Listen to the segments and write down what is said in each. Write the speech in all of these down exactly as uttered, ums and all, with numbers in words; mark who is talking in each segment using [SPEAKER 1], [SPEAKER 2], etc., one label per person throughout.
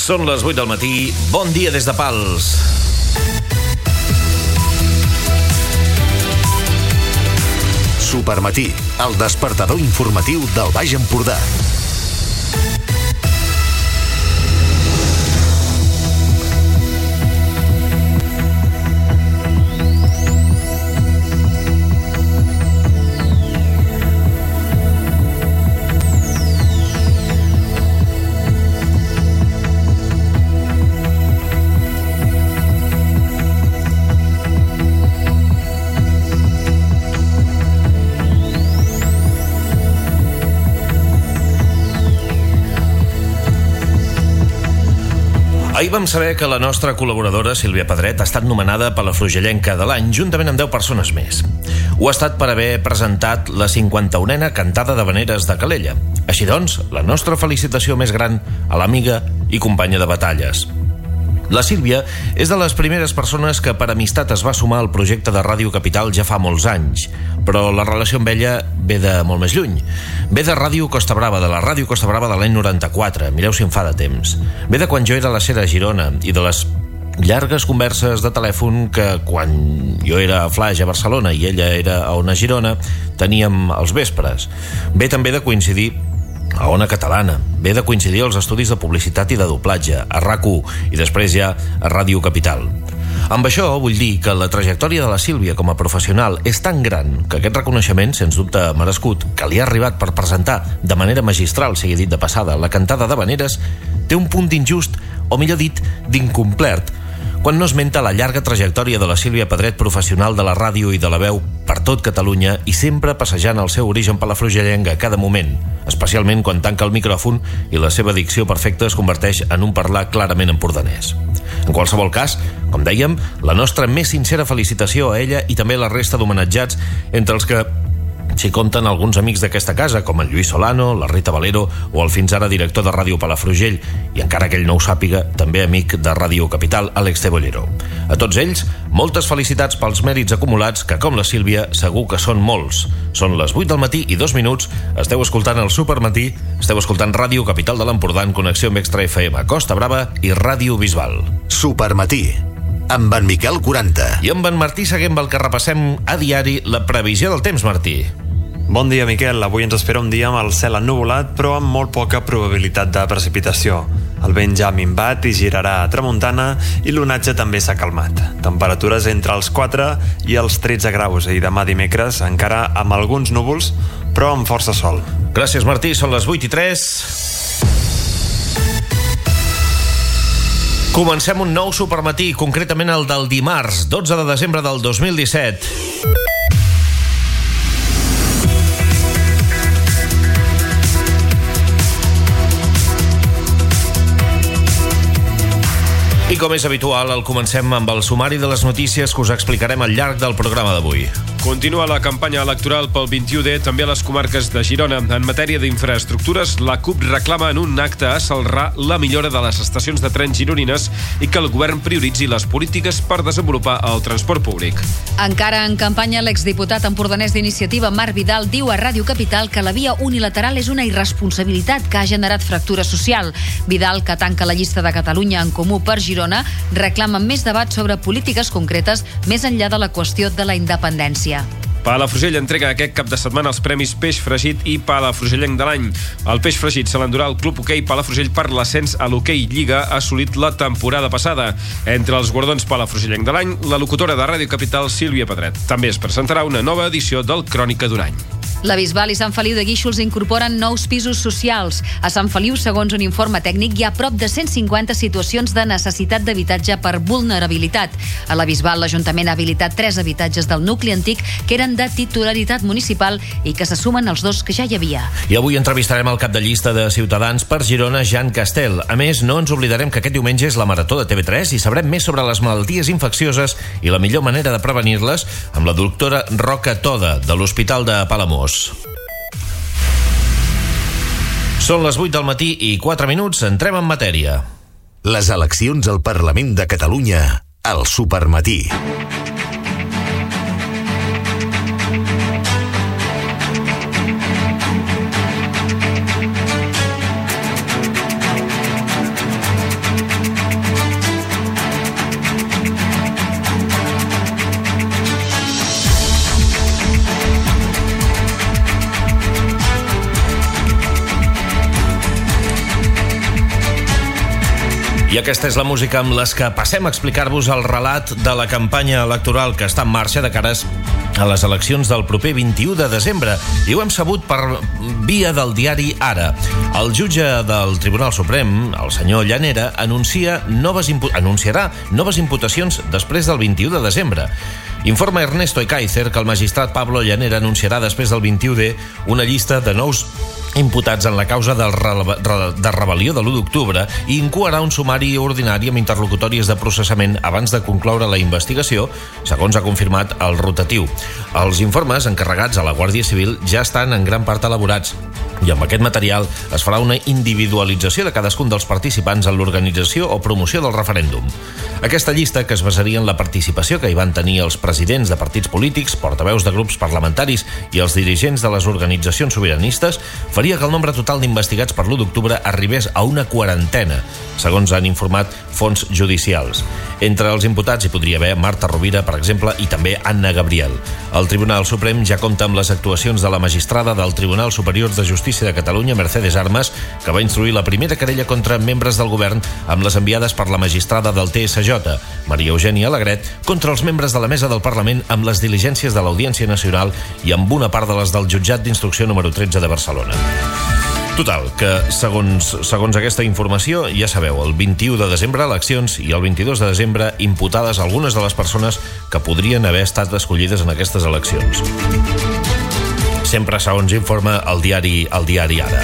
[SPEAKER 1] Són les vuit del matí. Bon dia des de Pals.
[SPEAKER 2] Supermatí, el despertador informatiu del Baix Empordà.
[SPEAKER 1] Ahir vam saber que la nostra col·laboradora, Sílvia Pedret, ha estat nomenada Palafrugellenca de l'any, juntament amb deu persones més. Ho ha estat per haver presentat la cinquanta-unena cantada d'havaneres de Calella. Així doncs, la nostra felicitació més gran a l'amiga i companya de batalles. La Sílvia és de les primeres persones que per amistat es va sumar al projecte de Ràdio Capital ja fa molts anys, però la relació amb ella ve de molt més lluny. Ve de Ràdio Costa Brava, de la Ràdio Costa Brava de l'any noranta-quatre, mireu si em fa de temps. Ve de quan jo era a la Cera a Girona i de les llargues converses de telèfon que quan jo era a Flaix a Barcelona i ella era a Ona Girona teníem als vespres. Ve també de coincidir a Ona Catalana, ve de coincidir als estudis de publicitat i de doblatge, a RAC u i després ja a Ràdio Capital. Amb això vull dir que la trajectòria de la Sílvia com a professional és tan gran que aquest reconeixement, sens dubte merescut, que li ha arribat per presentar de manera magistral, sigui dit de passada, la cantada d'havaneres, té un punt d'injust, o millor dit, d'incomplert, quan no esmenta la llarga trajectòria de la Sílvia Pedret, professional de la ràdio i de la veu per tot Catalunya i sempre passejant el seu origen palafrugellenc a cada moment, especialment quan tanca el micròfon i la seva dicció perfecta es converteix en un parlar clarament empordanès. En qualsevol cas, com dèiem, la nostra més sincera felicitació a ella i també a la resta d'homenatjats, entre els que s'hi compten alguns amics d'aquesta casa, com el Lluís Solano, la Rita Valero o el fins ara director de Ràdio Palafrugell, i encara que ell no ho sàpiga, també amic de Ràdio Capital, Àlex Cebollero. A tots ells, moltes felicitats pels mèrits acumulats, que com la Sílvia, segur que són molts. Són les vuit del matí i dos minuts, esteu escoltant el Supermatí, esteu escoltant Ràdio Capital de l'Empordà en connexió amb Extra F M, Costa Brava i Ràdio Bisbal.
[SPEAKER 2] Supermatí, amb en Miquel quaranta.
[SPEAKER 1] I amb en Martí Seguem, el que repassem a diari la previsió del temps, Martí.
[SPEAKER 3] Bon dia, Miquel. Avui ens espera un dia amb el cel ennuvolat, però amb molt poca probabilitat de precipitació. El vent ja ha minvat i girarà a tramuntana i l'onatge també s'ha calmat. Temperatures entre els quatre i els tretze graus i demà dimecres encara amb alguns núvols, però amb força sol.
[SPEAKER 1] Gràcies, Martí. Són les vuit i tres. Comencem un nou Supermatí, concretament el del dimarts, dotze de desembre del dos mil disset. I com és habitual, el comencem amb el sumari de les notícies que us explicarem al llarg del programa d'avui.
[SPEAKER 4] Continua la campanya electoral pel vint-i-u D també a les comarques de Girona. En matèria d'infraestructures, la CUP reclama en un acte a Celrà la millora de les estacions de tren gironines i que el govern prioritzi les polítiques per desenvolupar el transport públic.
[SPEAKER 5] Encara en campanya, l'exdiputat empordanès d'Iniciativa, Marc Vidal, diu a Ràdio Capital que la via unilateral és una irresponsabilitat que ha generat fractura social. Vidal, que tanca la llista de Catalunya en Comú per Girona, reclama més debat sobre polítiques concretes més enllà de la qüestió de la independència.
[SPEAKER 4] Palafrugell entrega aquest cap de setmana els premis Peix Fregit i Palafrugellenc de l'any. El Peix Fregit se l'endurà el Club Hoquei Palafrugell per l'ascens a l'Hoquei Lliga assolit la temporada passada. Entre els guardons Palafrugellenc de l'any, la locutora de Ràdio Capital, Sílvia Pedret. També es presentarà una nova edició del Crònica d'un any.
[SPEAKER 5] La Bisbal i Sant Feliu de Guíxols incorporen nous pisos socials. A Sant Feliu, segons un informe tècnic, hi ha prop de cent cinquanta situacions de necessitat d'habitatge per vulnerabilitat. A la Bisbal, l'Ajuntament ha habilitat tres habitatges del nucli antic que eren de titularitat municipal i que se sumen als dos que ja hi havia.
[SPEAKER 1] I avui entrevistarem el cap de llista de Ciutadans per Girona, Jan Castel. A més, no ens oblidarem que aquest diumenge és la Marató de T V tres i sabrem més sobre les malalties infeccioses i la millor manera de prevenir-les amb la doctora Roca Toda, de l'Hospital de Palamós. Són les vuit del matí i quatre minuts, entrem en matèria.
[SPEAKER 2] Les eleccions al Parlament de Catalunya al Supermatí.
[SPEAKER 1] I aquesta és la música amb les que passem a explicar-vos el relat de la campanya electoral que està en marxa de cares a les eleccions del proper vint-i-u de desembre. I ho hem sabut per via del diari Ara. El jutge del Tribunal Suprem, el senyor Llanera, anuncia noves impu- anunciarà noves imputacions després del vint-i-u de desembre. Informa Ernesto Ekaizer que el magistrat Pablo Llanera anunciarà després del vint-i-u de una llista de nous imputats en la causa de, re- de rebel·lió de l'u d'octubre i incoarà un sumari ordinari amb interlocutòries de processament abans de concloure la investigació, segons ha confirmat el rotatiu. Els informes encarregats a la Guàrdia Civil ja estan en gran part elaborats i amb aquest material es farà una individualització de cadascun dels participants en l'organització o promoció del referèndum. Aquesta llista, que es basaria en la participació que hi van tenir els presidents de partits polítics, portaveus de grups parlamentaris i els dirigents de les organitzacions sobiranistes, faria que el nombre total d'investigats per l'u d'octubre arribés a una quarantena, segons han informat fonts judicials. Entre els imputats hi podria haver Marta Rovira, per exemple, i també Anna Gabriel. El Tribunal Suprem ja compta amb les actuacions de la magistrada del Tribunal Superior de Justícia de Catalunya, Mercedes Armas, que va instruir la primera querella contra membres del govern amb les enviades per la magistrada del T S J, Maria Eugènia Alegret, contra els membres de la Mesa del Parlament amb les diligències de l'Audiència Nacional i amb una part de les del Jutjat d'Instrucció número tretze de Barcelona. Total, que segons, segons aquesta informació, ja sabeu, el vint-i-u de desembre eleccions i el vint-i-dos de desembre imputades algunes de les persones que podrien haver estat escollides en aquestes eleccions. Sempre segons informa el diari, el diari Ara.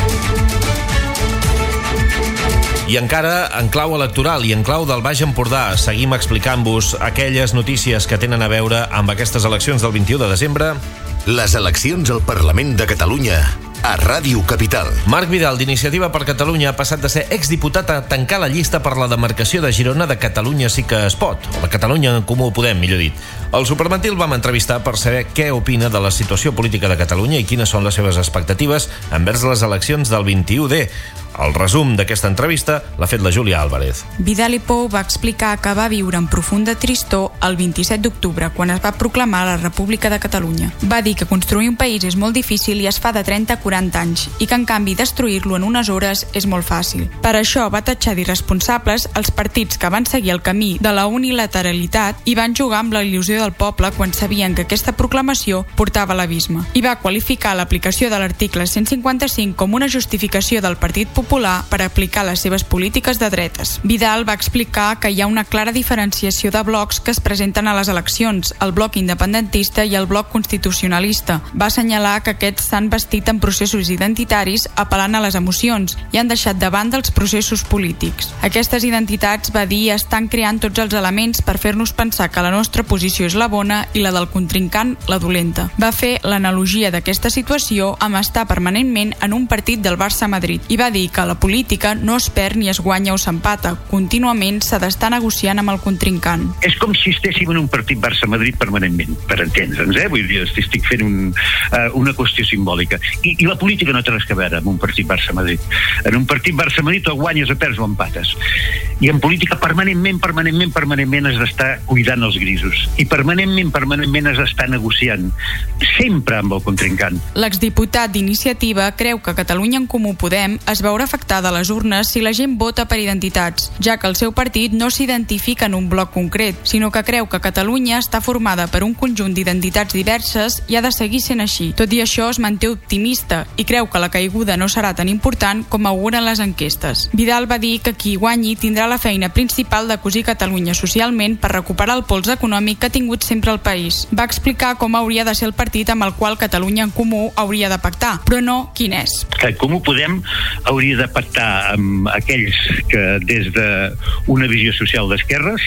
[SPEAKER 1] I encara en clau electoral i en clau del Baix Empordà seguim explicant-vos aquelles notícies que tenen a veure amb aquestes eleccions del vint-i-u de desembre.
[SPEAKER 2] Les eleccions al Parlament de Catalunya a Ràdio Capital.
[SPEAKER 1] Marc Vidal, d'Iniciativa per Catalunya, ha passat de ser exdiputat a tancar la llista per la demarcació de Girona de Catalunya Sí que es pot, o de Catalunya en Comú Podem, millor dit. El Supermatí el vam entrevistar per saber què opina de la situació política de Catalunya i quines són les seves expectatives envers les eleccions del vint-i-u de. El resum d'aquesta entrevista l'ha fet la Júlia Álvarez.
[SPEAKER 6] Vidal i Pou va explicar que va viure en profunda tristor el vint-i-set d'octubre, quan es va proclamar la República de Catalunya. Va dir que construir un país és molt difícil i es fa de trenta a quaranta anys, i que en canvi destruir-lo en unes hores és molt fàcil. Per això va tatxar d'irresponsables els partits que van seguir el camí de la unilateralitat i van jugar amb la il·lusió del poble quan sabien que aquesta proclamació portava a l'abisme. I va qualificar l'aplicació de l'article cent cinquanta-cinc com una justificació del Partit Popular Popular per aplicar les seves polítiques de dretes. Vidal va explicar que hi ha una clara diferenciació de blocs que es presenten a les eleccions, el bloc independentista i el bloc constitucionalista. Va assenyalar que aquests s'han vestit en processos identitaris apel·lant a les emocions i han deixat de banda els processos polítics. Aquestes identitats, va dir, estan creant tots els elements per fer-nos pensar que la nostra posició és la bona i la del contrincant la dolenta. Va fer l'analogia d'aquesta situació amb estar permanentment en un partit del Barça-Madrid i va dir que la política no es perd ni es guanya o s'empata. Contínuament s'ha d'estar negociant amb el contrincant.
[SPEAKER 7] És com si estéssim en un partit Barça-Madrid permanentment, per entendre'ns, eh? Vull dir, estic fent un, uh, una qüestió simbòlica. I, I la política no té res a veure amb un partit Barça-Madrid. En un partit Barça-Madrid o guanyes o perds o empates. I en política permanentment, permanentment, permanentment has d'estar cuidant els grisos. I permanentment, permanentment has d'estar negociant. Sempre amb el contrincant.
[SPEAKER 6] L'exdiputat d'Iniciativa creu que Catalunya en Comú Podem es veurà afectada a les urnes si la gent vota per identitats, ja que el seu partit no s'identifica en un bloc concret, sinó que creu que Catalunya està formada per un conjunt d'identitats diverses i ha de seguir sent així. Tot i això, es manté optimista i creu que la caiguda no serà tan important com auguren les enquestes. Vidal va dir que qui guanyi tindrà la feina principal de cosir Catalunya socialment per recuperar el pols econòmic que ha tingut sempre el país. Va explicar com hauria de ser el partit amb el qual Catalunya en Comú hauria de pactar, però no quin és.
[SPEAKER 7] Que Comú Podem hauria de pactar amb aquells que des d'una visió social d'esquerres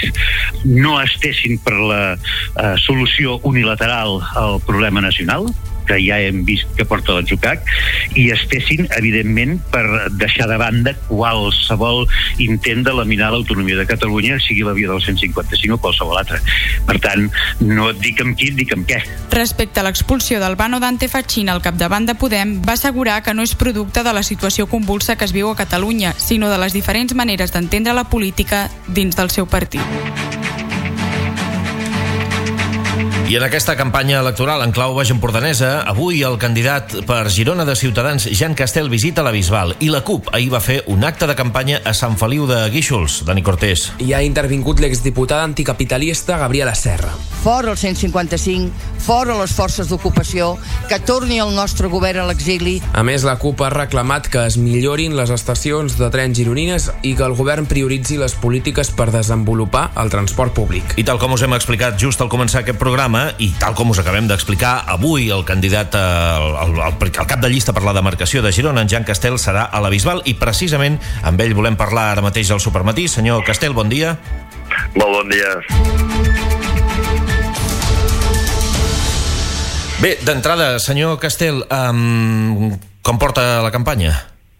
[SPEAKER 7] no estessin per la uh, solució unilateral al problema nacional, que ja hem vist que porta l'Atzucac, i estessin, evidentment, per deixar de banda qualsevol intent de laminar l'autonomia de Catalunya, sigui la via del cent cinquanta-cinc o qualsevol altra. Per tant, no et dic amb qui, et dic amb què.
[SPEAKER 6] Respecte a l'expulsió d'Albano Dante Fachin al capdavant de Podem, va assegurar que no és producte de la situació convulsa que es viu a Catalunya, sinó de les diferents maneres d'entendre la política dins del seu partit.
[SPEAKER 1] I en aquesta campanya electoral en clau baix-empordanesa, avui el candidat per Girona de Ciutadans, Jean Castel, visita la Bisbal, i la CUP ahir va fer un acte de campanya a Sant Feliu de Guíxols. Dani Cortés.
[SPEAKER 8] Hi ha intervingut l'exdiputada anticapitalista Gabriela Serra.
[SPEAKER 9] Fora el cent cinquanta-cinc, fora les forces d'ocupació, que torni el nostre govern a l'exili.
[SPEAKER 8] A més, la CUP ha reclamat que es millorin les estacions de tren gironines i que el govern prioritzi les polítiques per desenvolupar el transport públic.
[SPEAKER 1] I tal com us hem explicat just al començar aquest programa, i tal com us acabem d'explicar, avui el candidat, el, el, el, el cap de llista per la demarcació de Girona, en Jean Castel, serà a la Bisbal, i precisament amb ell volem parlar ara mateix al Supermatí. Senyor Castel, bon dia.
[SPEAKER 10] Molt bon dia.
[SPEAKER 1] Bé, d'entrada, senyor Castel, um, com porta la campanya?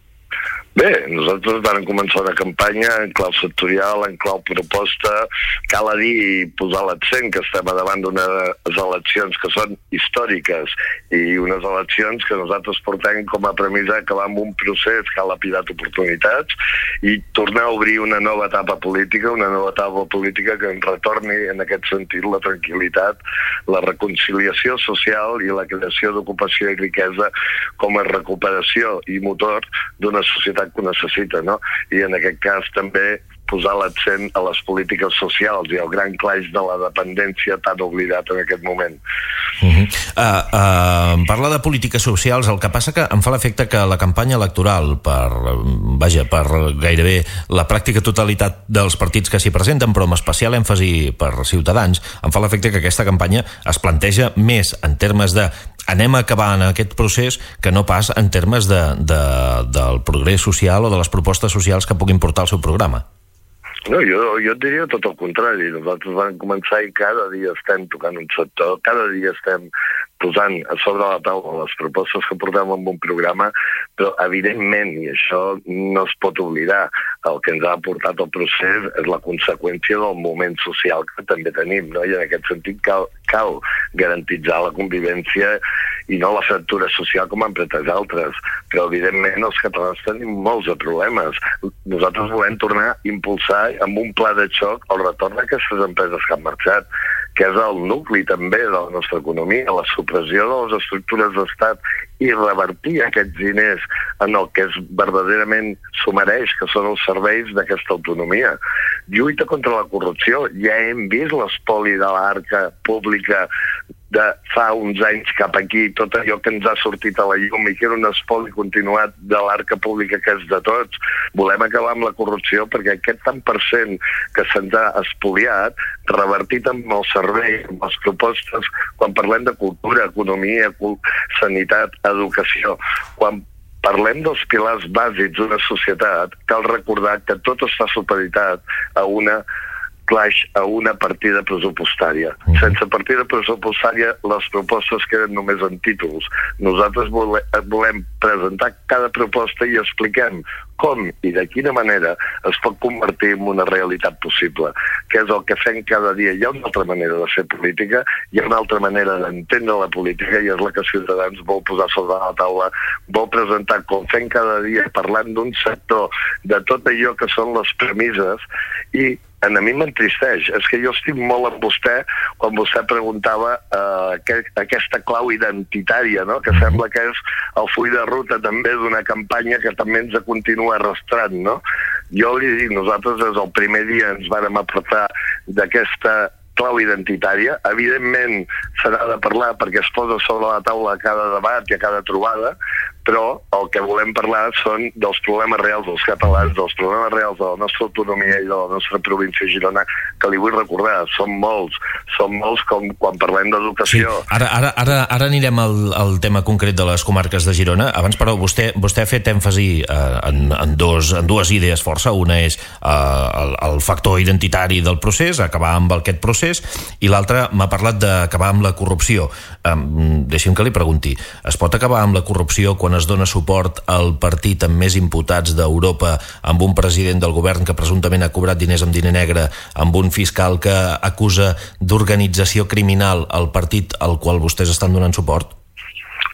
[SPEAKER 10] Bé, nosaltres vam començar una campanya en clau sectorial, en clau proposta. Cal a dir i posar l'accent que estem davant d'unes eleccions que són històriques i unes eleccions que nosaltres portem com a premissa acabar amb un procés que ha lapidat oportunitats i tornar a obrir una nova etapa política, una nova etapa política que ens retorni en aquest sentit la tranquil·litat, la reconciliació social i la creació d'ocupació i riquesa com a recuperació i motor d'una societat que ho necessita, no? I en aquest cas també posar l'accent a les polítiques socials i al gran claix de la dependència tan oblidat en aquest moment.
[SPEAKER 1] Uh-huh. uh, uh, parla de polítiques socials, el que passa que em fa l'efecte que la campanya electoral per, vaja, per gairebé la pràctica totalitat dels partits que s'hi presenten, però amb especial èmfasi per Ciutadans, em fa l'efecte que aquesta campanya es planteja més en termes de anem a acabar en aquest procés que no pas en termes de, de, del progrés social o de les propostes socials que puguin portar el seu programa.
[SPEAKER 10] No, jo, jo et diria tot el contrari. Nosaltres vam començar i cada dia estem tocant un sector, cada dia estem posant a sobre la taula les propostes que portem en un programa, però evidentment, i això no es pot oblidar, el que ens ha aportat el procés és la conseqüència del moment social que també tenim, no? I en aquest sentit cal, cal garantitzar la convivència i no la fractura social com han pretès altres. Però evidentment els catalans tenim molts de problemes. Nosaltres volem tornar a impulsar amb un pla de xoc el retorn d'aquestes empreses que han marxat, que és el nucli també de la nostra economia, la supressió de les estructures d'estat i revertir aquests diners en el que es verdaderament s'ho mereix, que són els serveis d'aquesta autonomia. Lluita contra la corrupció. Ja hem vist l'espoli de l'arca pública de fa uns anys cap aquí, tot allò que ens ha sortit a la llum i que era un espoli continuat de l'arca pública que és de tots. Volem acabar amb la corrupció perquè aquest tant per cent que se'ns ha espoliat, revertit amb el servei, amb les propostes, quan parlem de cultura, economia, sanitat, educació, quan parlem dels pilars bàsics d'una societat, cal recordar que tot està supeditat a una claix, a una partida pressupostària. Sense partida pressupostària, les propostes queden només en títols. Nosaltres vole, volem presentar cada proposta i expliquem com i de quina manera es pot convertir en una realitat possible, que és el que fem cada dia. Hi ha una altra manera de fer política, hi ha una altra manera d'entendre la política i és la que Ciutadans vol posar sobre la taula, vol presentar com fem cada dia, parlant d'un sector, de tot allò que són les premisses. I a mi m'entristeix, és que jo estic molt amb vostè quan vostè preguntava uh, aquest, aquesta clau identitària, no? Que sembla que és el full de ruta també d'una campanya que també ens continua arrastrant, no? Jo li dic, nosaltres des del primer dia ens vàrem apartar d'aquesta clau identitària. Evidentment s'ha de parlar perquè es posa sobre la taula a cada debat i a cada trobada, però el que volem parlar són dels problemes reals dels catalans, dels problemes reals de la nostra autonomia i de la nostra província de Girona, que li vull recordar, són molts, són molts com quan parlem d'educació.
[SPEAKER 1] Sí, ara, ara, ara, ara anirem al, al tema concret de les comarques de Girona. Abans, però, vostè, vostè ha fet èmfasi eh, en, en, dos, en dues idees força. Una és eh, el, el factor identitari del procés, acabar amb aquest procés, i l'altra m'ha parlat d'acabar amb la corrupció. Eh, deixi'm que li pregunti, es pot acabar amb la corrupció quan es dona suport al partit amb més imputats d'Europa, amb un president del govern que presumptament ha cobrat diners amb diner negre, amb un fiscal que acusa d'organització criminal al partit al qual vostès estan donant suport?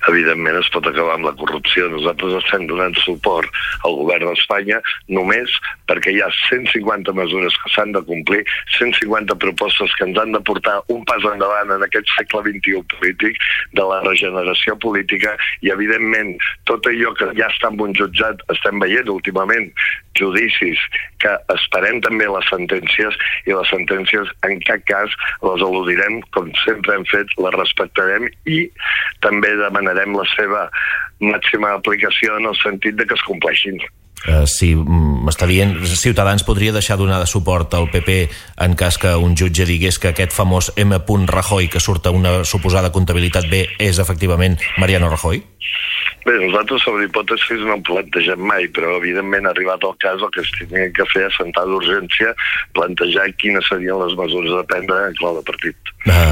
[SPEAKER 10] evidentment es pot acabar amb la corrupció. Nosaltres estem donant suport al govern d'Espanya només perquè hi ha cent cinquanta mesures que s'han de complir, cent cinquanta propostes que ens han de portar un pas endavant en aquest segle vint-i-u polític, de la regeneració política, i evidentment tot allò que ja està en un jutjat, estem veient últimament judicis que esperem també les sentències, i les sentències en cap cas les eludirem, com sempre hem fet, les respectarem i també demanarem la seva màxima aplicació en el sentit de que es compleixin.
[SPEAKER 1] Uh, si m'està dient, Ciutadans podria deixar donar de suport al P P en cas que un jutge digués que aquest famós M. Rajoy que surt a una suposada comptabilitat B és efectivament Mariano Rajoy?
[SPEAKER 10] Bé, nosaltres sobre hipòtesis no hem plantejat mai, però evidentment arribat el cas el que es tenia que fer és sentar d'urgència, plantejar quines serien les mesures a prendre en clau de partit.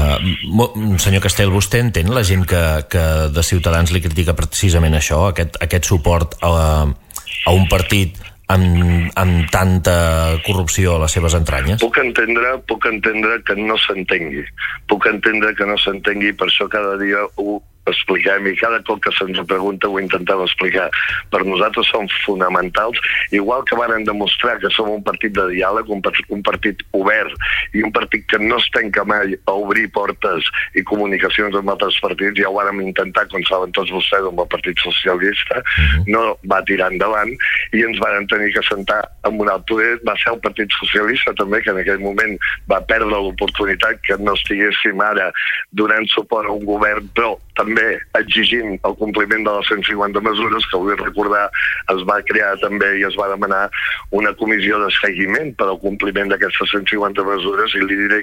[SPEAKER 1] Uh, senyor Castel, vostè entén la gent que, que de Ciutadans li critica precisament això, aquest, aquest suport a, a un partit amb, amb tanta corrupció a les seves entranyes?
[SPEAKER 10] Puc entendre, puc entendre que no s'entengui. Puc entendre que no s'entengui, per això cada dia ho expliquem, i cada cop que se'ns pregunta ho intentem explicar. Per nosaltres són fonamentals, igual que varen demostrar que som un partit de diàleg, un, part, un partit obert i un partit que no es tanca mai a obrir portes i comunicacions amb altres partits. Ja ho vàrem intentar, com saben tots vostès, amb el Partit Socialista, uh-huh. no va tirar endavant i ens varen tenir que sentar amb un alt poder. Va ser el Partit Socialista també que en aquell moment va perdre l'oportunitat que no estiguéssim ara donant suport a un govern, però també exigint el compliment de les cent cinquanta mesures, que vull recordar es va crear també i es va demanar una comissió de seguiment per al compliment d'aquestes cent cinquanta mesures, i li diré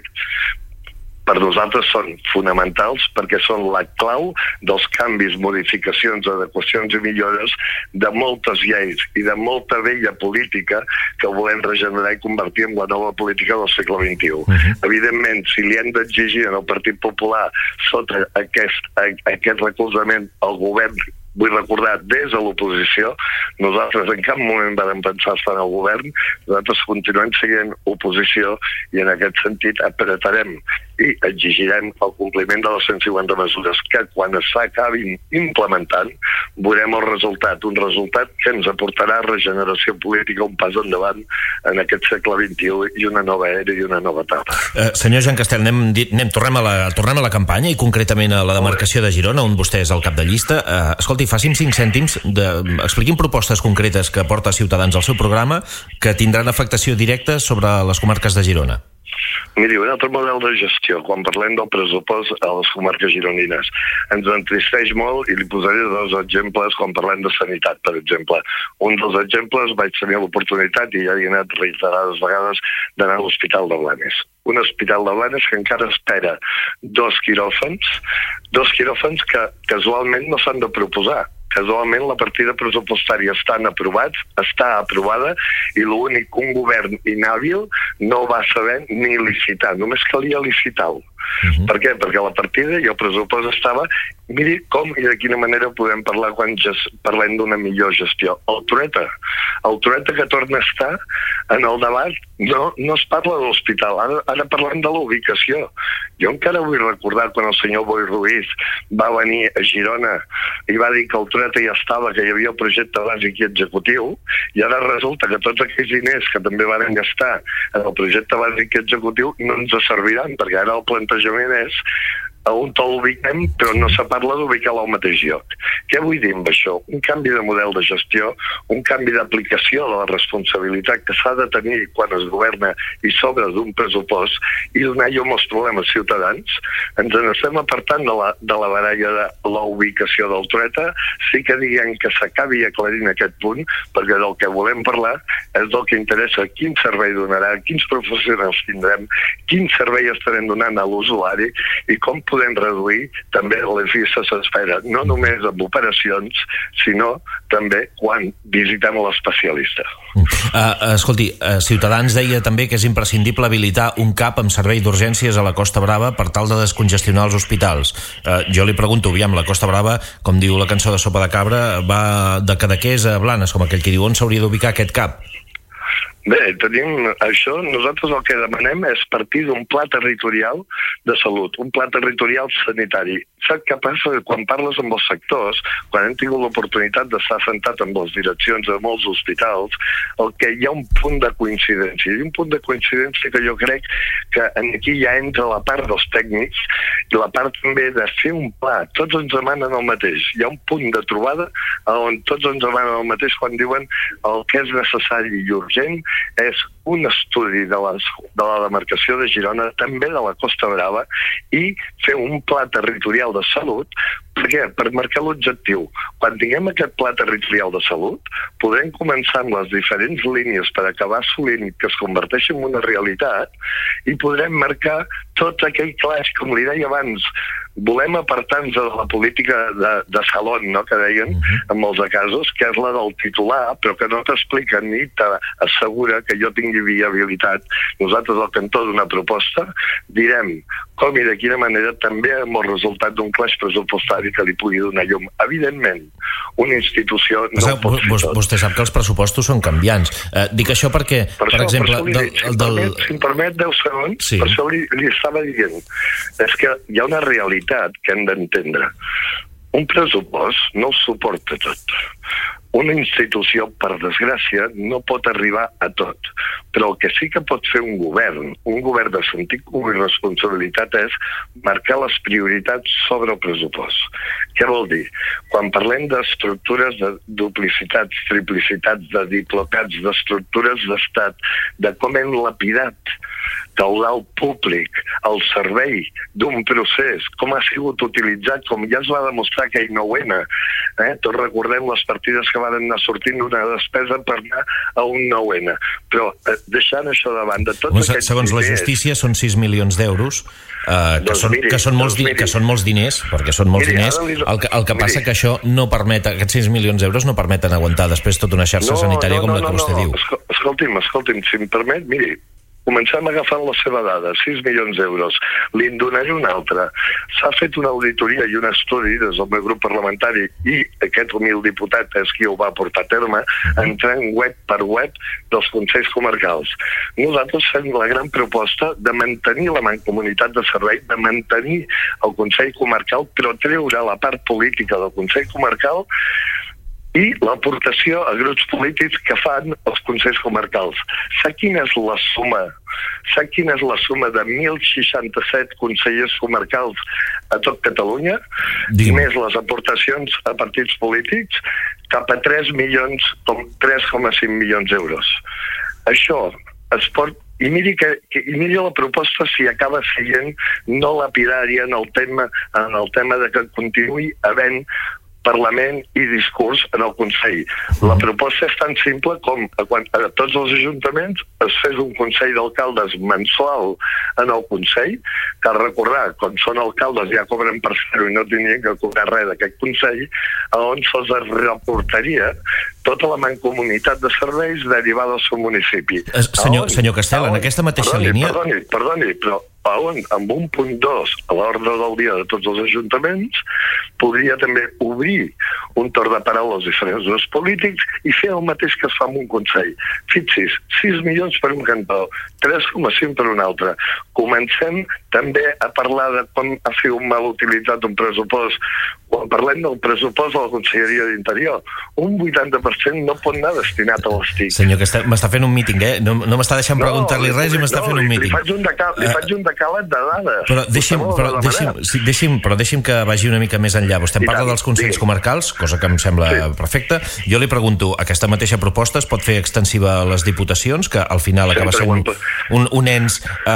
[SPEAKER 10] per nosaltres són fonamentals perquè són la clau dels canvis, modificacions, adequacions i millores de moltes lleis i de molta vella política que volem regenerar i convertir en la nova política del segle vint-i-u. Uh-huh. Evidentment, si li hem d'exigir al Partit Popular sota aquest, aquest recolzament al govern, vull recordar, des de l'oposició, nosaltres en cap moment vam pensar estar en el govern, nosaltres continuem sent oposició i en aquest sentit apretarem i exigirem el compliment de les cent cinquanta mesures que quan s'acabin implementant veurem el resultat, un resultat que ens aportarà regeneració política, un pas endavant en aquest segle vint-i-u i una nova era i una nova etapa.
[SPEAKER 1] Uh, senyor Jean Castel, anem, anem, tornem, a la, tornem a la campanya i concretament a la demarcació de Girona, on vostè és el cap de llista. Uh, escolti, faci'm cinc cèntims, de, expliquin propostes concretes que porta Ciutadans al seu programa que tindran afectació directa sobre les comarques de Girona.
[SPEAKER 10] Miri, un altre model de gestió, quan parlem del pressupost a les comarques gironines, ens entristeix molt, i li posaré dos exemples quan parlem de sanitat, per exemple. Un dels exemples vaig tenir l'oportunitat, i ja he anat reiterades vegades, d'anar a l'Hospital de Blanes. Un hospital de Blanes que encara espera dos quiròfans, dos quiròfans que casualment no s'han de proposar. Casualment la partida pressupostària estan aprovats, està aprovada, i l'únic que un govern inhàbil no va saber ni licitar, només calia licitar-ho. Uh-huh. Per què? Perquè la partida i el pressupost estava... Miri com i de quina manera podem parlar quan ges... parlem d'una millor gestió. El Trueta, el Trueta que torna a estar en el debat, no, no es parla de l'hospital, ara, ara parlem de la ubicació. Jo encara vull recordar quan el senyor Boi Ruiz va venir a Girona i va dir que el Trueta ja estava, que hi havia el projecte bàsic i executiu, i ara resulta que tots aquells diners que també van gastar en el projecte bàsic i executiu no ens serviran, perquè ara el plantejament és a on l'ubiquem, però no se parla d'ubicar-la al mateix lloc. Què vull dir amb això? Un canvi de model de gestió, un canvi d'aplicació de la responsabilitat que s'ha de tenir quan es governa i s'obre d'un pressupost, i donar llum als problemes ciutadans. Ens n'estem apartant de la, de la baralla de la ubicació del Trueta. Sí que diguem que s'acabi aclarint aquest punt, perquè del que volem parlar és del que interessa, quin servei donarà, quins professionals tindrem, quin servei estarem donant a l'usuari i com podem reduir també les llistes d'espera, no només amb operacions, sinó també quan visitem l'especialista.
[SPEAKER 1] Uh, escolti, uh, Ciutadans deia també que és imprescindible habilitar un CAP amb servei d'urgències a la Costa Brava per tal de descongestionar els hospitals. Uh, jo li pregunto, aviam, la Costa Brava, com diu la cançó de Sopa de Cabra, va de Cadaqués a Blanes, com aquell que diu, on s'hauria d'ubicar aquest CAP?
[SPEAKER 10] Bé, tenim això, nosaltres el que demanem és partir d'un pla territorial de salut, un pla territorial sanitari. saps què passa? Quan parles amb els sectors, quan hem tingut l'oportunitat d'estar sentat amb les direccions de molts hospitals, el que hi ha un punt de coincidència, i un punt de coincidència que jo crec que aquí ja entra la part dels tècnics i la part també de fer un pla. Tots ens demanen el mateix. Hi ha un punt de trobada on tots ens demanen el mateix quan diuen el que és necessari i urgent és un estudi de, les, de la demarcació de Girona, també de la Costa Brava, i fer un pla territorial de salut. Per què? Per marcar l'objectiu. Quan tinguem aquest pla territorial de salut, podrem començar amb les diferents línies per acabar assolint que es converteixi en una realitat i podrem marcar tot aquell claix, com li deia abans, volem apartar-nos de la política de, de salón, no?, que deien, en molts de casos, que és la del titular, però que no t'explica ni t'assegura que jo tingui viabilitat. Nosaltres, al cantó d'una proposta, direm com i de quina manera també amb el resultat d'un claix pressupostari que li pugui donar llum. Evidentment, una institució no
[SPEAKER 1] Passa,
[SPEAKER 10] pot fer tot.
[SPEAKER 1] Vostè sap que els pressupostos són canviants. Eh, dic això perquè, per, per això, exemple...
[SPEAKER 10] Per dic, del, si, del... permet, si em permet deu segons, sí. Per això li, li estava dient. És que hi ha una realitat que hem d'entendre. Un pressupost no ho suporta tot. Una institució, per desgràcia, no pot arribar a tot. Però el que sí que pot fer un govern, un govern de sentit comú i responsabilitat, és marcar les prioritats sobre el pressupost. Què vol dir? Quan parlem d'estructures de duplicitats, triplicitats, de diplocats, d'estructures d'estat, de com hem lapidat caudal públic al servei d'un procés, com ha sigut utilitzat, com ja es va demostrar aquell nou ene. Eh? Tots recordem les partides que van anar sortint d'una despesa per anar a un nou ene. Però eh, deixant això de banda...
[SPEAKER 1] Doncs, segons la justícia són sis milions d'euros, eh, que, doncs, són, miri, que, són molts, doncs, que són molts diners, perquè són molts miri, diners. Li... El que, el que passa miri. que això no permet, aquests sis milions d'euros no permeten aguantar després tota una xarxa no, sanitària no, com no, la que no, vostè no. diu.
[SPEAKER 10] Escolti'm, escolti'm, si em permet, miri, comencem agafant la seva dada, sis milions d'euros. Li en donaré una altra. S'ha fet una auditoria i un estudi des del meu grup parlamentari i aquest humil diputat és qui ho va portar a terme, entrant web per web dels consells comarcals. Nosaltres fem la gran proposta de mantenir la mancomunitat de servei, de mantenir el Consell Comarcal, però treure la part política del Consell Comarcal i l'aportació a grups polítics que fan els consells comarcals. Sap quina és la suma? Sap quina és la suma de mil seixanta-set consellers comarcals a tot Catalunya? Digue'm. Més les aportacions a partits polítics, cap a tres milions, com tres coma cinc milions d'euros. Això es pot... I miri, que, que, i miri la proposta si acaba sent no lapidària en el tema, en el tema de que continuï havent Parlament i discurs en el Consell. La proposta és tan simple com a, quan, a tots els ajuntaments es fes un Consell d'Alcaldes mensual en el Consell, cal recordar, quan són alcaldes ja cobren per zero i no tindrien que cobrar res d'aquest Consell, on se'ls reportaria tota la mancomunitat de serveis derivada del seu municipi.
[SPEAKER 1] Senyor, senyor Castel, en aquesta mateixa
[SPEAKER 10] perdoni,
[SPEAKER 1] línia...
[SPEAKER 10] Perdoni, perdoni, però on, amb un punt dos a l'ordre del dia de tots els ajuntaments, podria també obrir un torn de paraula als diferents grups polítics i fer el mateix que es fa amb un Consell. Fixi's, sis milions per un cantó, tres coma cinc per un altre. Comencem també a parlar de com ha sigut mal utilitzat un pressupost. Quan parlem del pressupost de la Conselleria d'Interior, un vuitanta per cent no pot anar destinat a les T I C.
[SPEAKER 1] Senyor, que m'està fent un míting, eh? No, no m'està deixant no, preguntar-li res i m'està no, fent un míting.
[SPEAKER 10] Li faig un decalat, li faig un decalat de dades.
[SPEAKER 1] Però deixi'm, però, deixi'm, sí, deixi'm, però deixi'm que vagi una mica més enllà. Vostè em parla dels consells comarcals, cosa que em sembla sí. perfecta. Jo li pregunto, aquesta mateixa proposta es pot fer extensiva a les diputacions, que al final acaba sent un, un, un ens eh,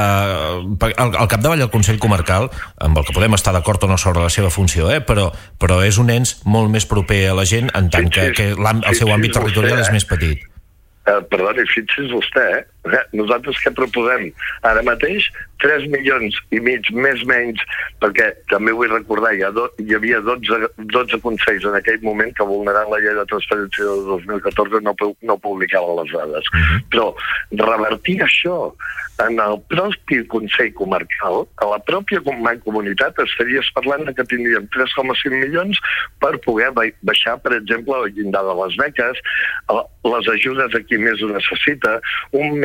[SPEAKER 1] al, al capdavall del Consell Comarcal, amb el que podem estar d'acord o no sobre la seva funció, eh? però, però és un ens molt més proper a la gent en tant que, que el seu àmbit territorial és més petit.
[SPEAKER 10] Uh, perdoni, fixi's vostè, eh? Nosaltres què proposem? Ara mateix, tres milions i mig, més menys, perquè també vull recordar, hi, ha do, hi havia dotze, dotze consells en aquell moment que vulnerant la llei de transparència del dos mil catorze no, no publicaven les dades. Uh-huh. Però revertir això en el propi Consell Comarcal, a la pròpia comunitat, estaries parlant que tindríem tres coma cinc milions per poder baixar, per exemple, el llindar de les beques, les ajudes a qui més ho necessita, un mes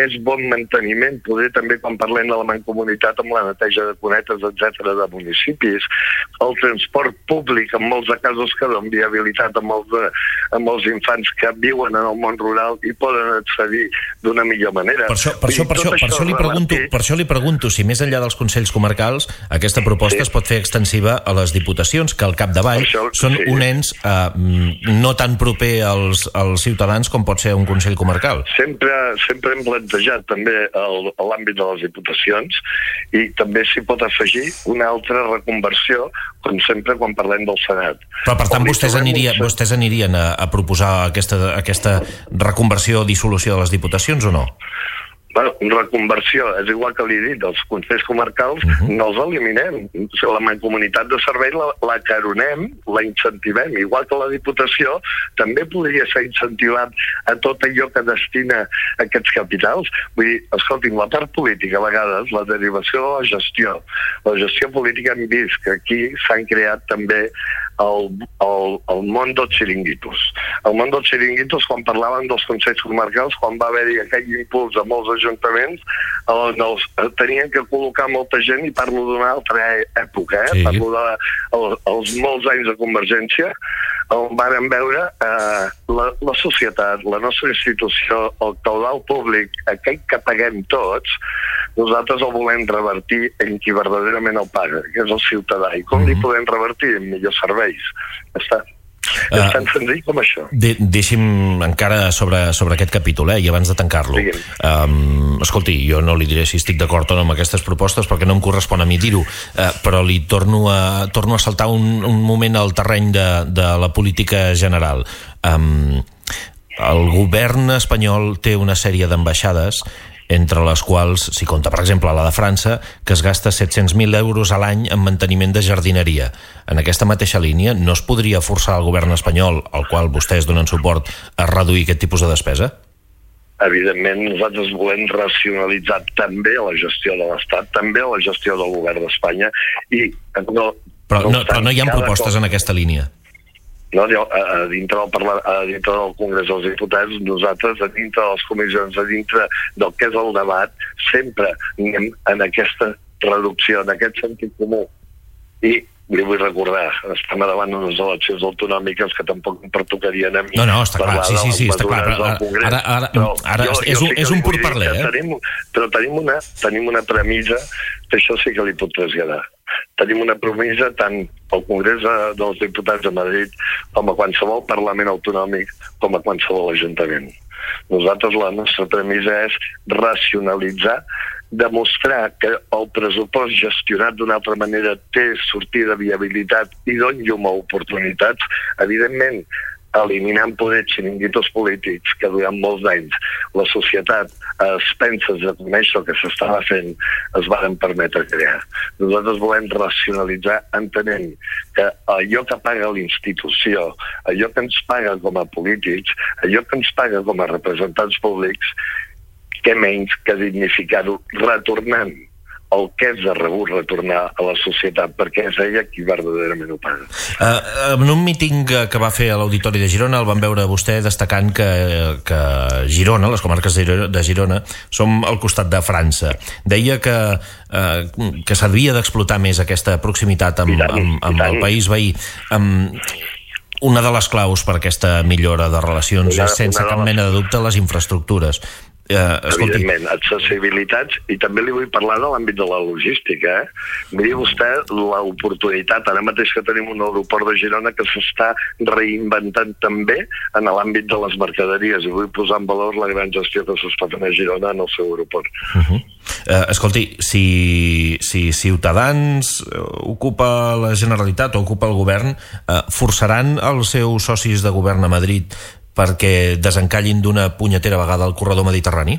[SPEAKER 10] més bon manteniment, poder també quan parlem de la mancomunitat amb la neteja de cunetes, etcètera, de municipis, el transport públic, en molts de casos que donen viabilitat amb els, amb els infants que viuen en el món rural i poden accedir d'una millor manera.
[SPEAKER 1] Per això, per això, per això, per això, li, pregunto, per això li pregunto si més enllà dels Consells Comarcals aquesta proposta sí. es pot fer extensiva a les diputacions, que al capdavall això, són sí. un ens eh, no tan proper als, als ciutadans com pot ser un Consell Comarcal.
[SPEAKER 10] Sempre, sempre hem plantejat també el, l'àmbit de les diputacions i també s'hi pot afegir una altra reconversió, com sempre quan parlem del Senat.
[SPEAKER 1] Però per tant vostès, aniria, un... vostès anirien a, a proposar aquesta, aquesta reconversió o dissolució de les diputacions o no?
[SPEAKER 10] Bueno, reconversió, és igual que li he dit, els consells comarcals uh-huh. no els eliminem. La mancomunitat de servei la, la caronem, la incentivem. Igual que la Diputació, també podria ser incentivat a tot allò que destina aquests capitals. Vull dir, escolti'm, la part política, a vegades, la derivació de la gestió. La gestió política hem vist que aquí s'han creat també el, el, el món dels xiringuitos. El món dels xiringuitos, quan parlaven dels consells comarcals, quan va haver-hi aquell impuls a molts ajuntaments, on els, tenien que col·locar molta gent, i parlo d'una altra època, eh? Sí. Parlo de el, els molts anys de Convergència, on vàrem veure eh, la, la societat, la nostra institució, el caudal públic, aquell que paguem tots, nosaltres el volem revertir en qui verdaderament el paga, que és el ciutadà. I com mm-hmm. li podem revertir? En millors serveis. Ja està. És tan senzill com això.
[SPEAKER 1] De, deixi'm encara sobre, sobre aquest capítol, eh, i abans de tancar-lo. Um, escolti, jo no li diré si estic d'acord o no amb aquestes propostes, perquè no em correspon a mi dir-ho, uh, però li torno a, torno a saltar un, un moment al terreny de, de la política general. Um, el govern espanyol té una sèrie d'ambaixades, entre les quals s'hi compta, per exemple, la de França, que es gasta set-cents mil euros a l'any en manteniment de jardineria. En aquesta mateixa línia, no es podria forçar el govern espanyol, al qual vostès donen suport, a reduir aquest tipus de despesa?
[SPEAKER 10] Evidentment, nosaltres volem racionalitzar també la gestió de l'Estat, també la gestió del govern d'Espanya, i... No,
[SPEAKER 1] però, no, però no hi ha propostes en aquesta línia?
[SPEAKER 10] No, a, a, dintre del, a dintre del Congrés dels Diputats, nosaltres, a dintre de les comissions, a dintre del que és el debat, sempre anem en aquesta reducció, en aquest sentit comú. I li vull recordar, estem davant unes eleccions autonòmiques que tampoc em pertocarien a mi.
[SPEAKER 1] No, no, està clar, sí, sí, sí, està clar. Ara, ara, ara,
[SPEAKER 10] però
[SPEAKER 1] ara jo, és, jo un, sí és un pur-parler, eh?
[SPEAKER 10] Tenim, però tenim una, tenim una premissa, que això sí que li puc traslladar. Tenim una promesa tant al Congrés dels Diputats de Madrid com a qualsevol Parlament autonòmic, com a qualsevol Ajuntament. Nosaltres la nostra premissa és racionalitzar, demostrar que el pressupost gestionat d'una altra manera té sortida, viabilitat i dona llum a oportunitats, evidentment eliminant poder xiringuitos polítics que durant molts anys la societat a expenses de conèixer el que s'estava fent es varen permetre crear. Nosaltres volem racionalitzar entenent que allò que paga la institució, allò que ens paga com a polítics, allò que ens paga com a representants públics, què menys que dignificar-ho retornant el que és de rebut retornar a la societat, perquè és ella qui verdaderament ho paga.
[SPEAKER 1] Uh, en un míting que va fer a l'Auditori de Girona el van veure vostè destacant que, que Girona, les comarques de Girona, som al costat de França. Deia que, uh, que s'havia d'explotar més aquesta proximitat amb, amb, amb el país veí. Um, una de les claus per aquesta millora de relacions una, és, sense cap mena de dubte, les infraestructures. Uh,
[SPEAKER 10] Evidentment, accessibilitats, i també li vull parlar de l'àmbit de la logística. Eh? Miri vostè l'oportunitat, ara mateix que tenim un aeroport de Girona que s'està reinventant també en l'àmbit de les mercaderies, i vull posar en valor la gran gestió que s'està fent a Girona en el seu aeroport.
[SPEAKER 1] Uh-huh. uh, escolti, si, si Ciutadans ocupa la Generalitat o ocupa el govern, uh, forçaran els seus socis de govern a Madrid perquè desencallin d'una punyetera vegada el corredor mediterrani?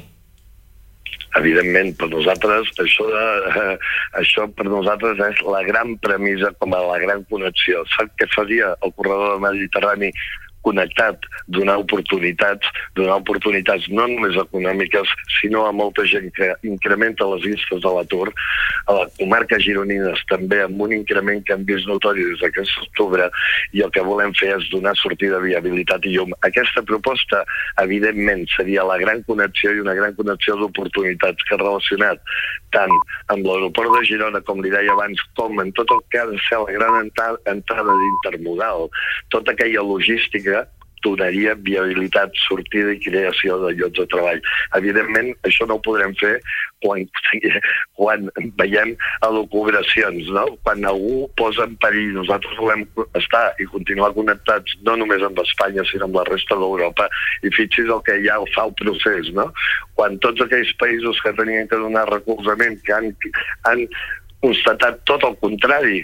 [SPEAKER 10] Evidentment, per nosaltres això, de, eh, això per nosaltres és la gran premissa com a la gran connexió. Sap què faria el corredor mediterrani connectat, donar oportunitats, donar oportunitats no només econòmiques, sinó a molta gent que incrementa les llistes de l'atur. A la comarca gironines també amb un increment que hem vist notori des d'aquest octubre, i el que volem fer és donar sortida, viabilitat i llum. Aquesta proposta, evidentment, seria la gran connexió i una gran connexió d'oportunitats que ha relacionat tant amb l'aeroport de Girona, com li deia abans, com en tot el que ha de ser la gran entrada d'intermodal, tota aquella logística donaria viabilitat, sortida i creació de llocs de treball. Evidentment, això no ho podrem fer quan, quan veiem elucubracions, no? Quan algú posa en perill. Nosaltres volem estar i continuar connectats no només amb Espanya, sinó amb la resta d'Europa, i fixi's el que ja fa el procés, no? Quan tots aquells països que tenien que donar recolzament, que han, han constatat tot el contrari,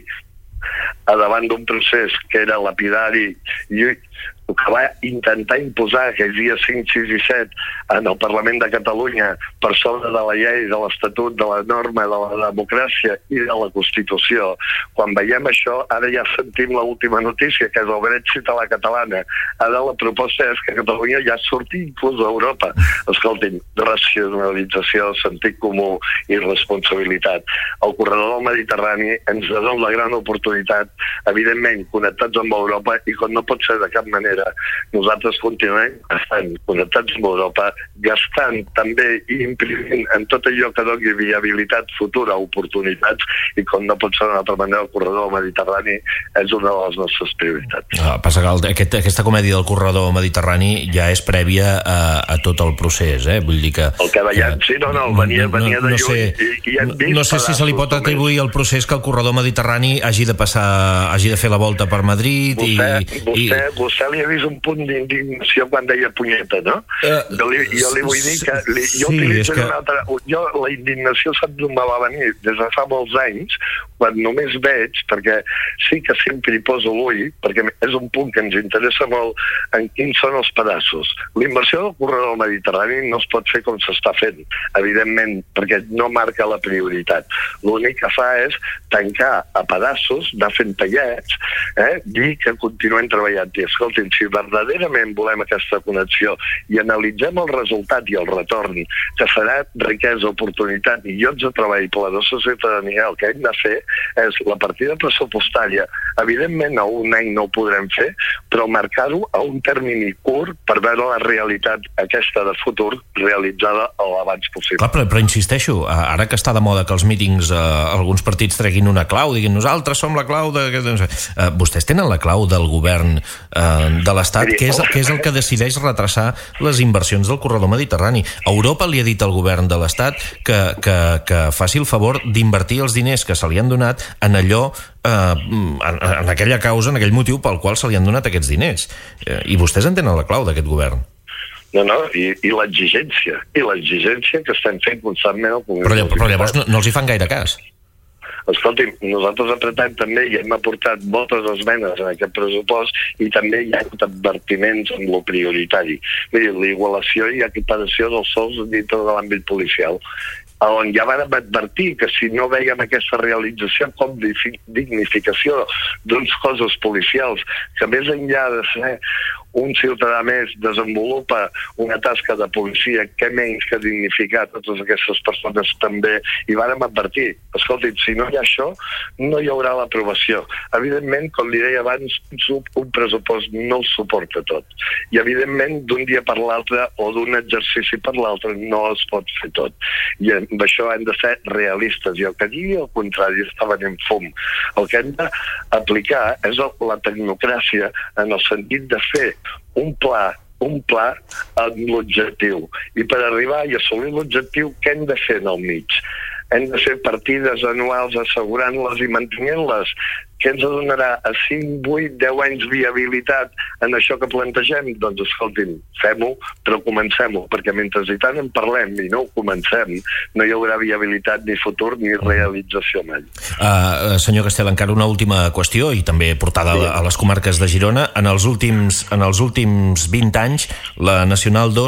[SPEAKER 10] davant d'un procés que era lapidari i que va intentar imposar aquells dies cinc, sis i set en el Parlament de Catalunya per sobre de la llei, de l'Estatut, de la norma, de la democràcia i de la Constitució. Quan veiem això, ara ja sentim l'última notícia, que és el Brexit a la catalana. Ara la proposta és que Catalunya ja surti inclús d'Europa. Escoltin, racionalització, sentit comú i responsabilitat. El corredor del Mediterrani ens dona la gran oportunitat, evidentment, connectats amb Europa, i com no pot ser de cap manera, nosaltres continuem estant connectats amb Europa, gastant també i imprimint en tot allò que doni viabilitat futura, oportunitats, i com no pot ser d'una altra manera, el corredor mediterrani és una de les nostres prioritats.
[SPEAKER 1] Ah, passa que aquest, aquesta comèdia del corredor mediterrani ja és prèvia a, a tot el procés, eh? Vull dir que...
[SPEAKER 10] El que veiem, que, sí, no, no, venia, no, venia de no, no
[SPEAKER 1] sé,
[SPEAKER 10] lluny, i, i hem vist...
[SPEAKER 1] No sé si se li pot atribuir al procés que el corredor mediterrani hagi de passar, hagi de fer la volta per Madrid
[SPEAKER 10] vostè,
[SPEAKER 1] i...
[SPEAKER 10] Vostè,
[SPEAKER 1] i...
[SPEAKER 10] vostè li ha vist un punt d'indignació quan deia punyeta, no? Uh, jo, li, jo li vull dir que li, jo sí, utilitzo que... una altra... Jo, la indignació sap d'on me va venir des de fa molts anys, quan només veig, perquè sí que sempre hi poso l'ull, perquè és un punt que ens interessa molt en quins són els pedaços. La inversió del corredor mediterrani no es pot fer com s'està fent, evidentment, perquè no marca la prioritat. L'únic que fa és tancar a pedaços, anar fent tallets, eh? Dir que continuem treballant. I escoltin, si verdaderament volem aquesta connexió i analitzem el resultat i el retorn, que serà riquesa, oportunitat i llocs de treball per la nostra ciutadania, el que hem de fer és la partida pressupostària. Evidentment, a un any no ho podrem fer, però marcar-ho a un termini curt per veure la realitat aquesta de futur realitzada l'abans possible.
[SPEAKER 1] Clar, però, però insisteixo, ara que està de moda que els mítings, eh, alguns partits treguin una clau, diguin nosaltres som la clau de... Eh, vostès tenen la clau del govern eh, de l'Estat, que és, que és el que decideix retrasar les inversions del corredor mediterrani. Europa li ha dit al govern de l'Estat que, que, que faci el favor d'invertir els diners que se li han donat en allò, eh, en, en aquella causa, en aquell motiu pel qual se li han donat aquests diners. Eh, I vostès en tenen la clau d'aquest govern.
[SPEAKER 10] No, no, i, i l'exigència, i l'exigència que estem fent constantment al Congrés.
[SPEAKER 1] Però, però llavors no, no els hi fan gaire cas.
[SPEAKER 10] Escolti'm, nosaltres apretem també i hem aportat moltes esmenes en aquest pressupost i també hi ha advertiments en lo prioritari. Miri, l'igualació i equiparació dels sous dintre de l'àmbit policial, on ja van advertir que si no veiem aquesta realització com dignificació d'uns cossos policials, que més enllà de ser un ciutadà més desenvolupa una tasca de policia, què menys que dignificar totes aquestes persones també, i vàrem advertir, escolti, si no hi ha això, no hi haurà l'aprovació. Evidentment, com li deia abans, un pressupost no el suporta tot. I evidentment, d'un dia per l'altre o d'un exercici per l'altre no es pot fer tot. I amb això hem de ser realistes, i el que digui el contrari està venint fum. El que hem d'aplicar és la tecnocràcia en el sentit de fer un pla, un pla amb l'objectiu. I per arribar i assolir l'objectiu, què hem de fer en el mig? Hem de fer partides anuals assegurant-les i mantenint-les. Què ens donarà a cinc, vuit, deu anys viabilitat en això que plantegem? Doncs escoltin, fem-ho, però comencem-ho, perquè mentre i tant en parlem i no ho comencem, no hi haurà viabilitat ni futur ni realització mai.
[SPEAKER 1] Uh, senyor Castel, encara una última qüestió, i també portada sí. a les comarques de Girona. En els últims, en els últims vint anys, la Nacional dos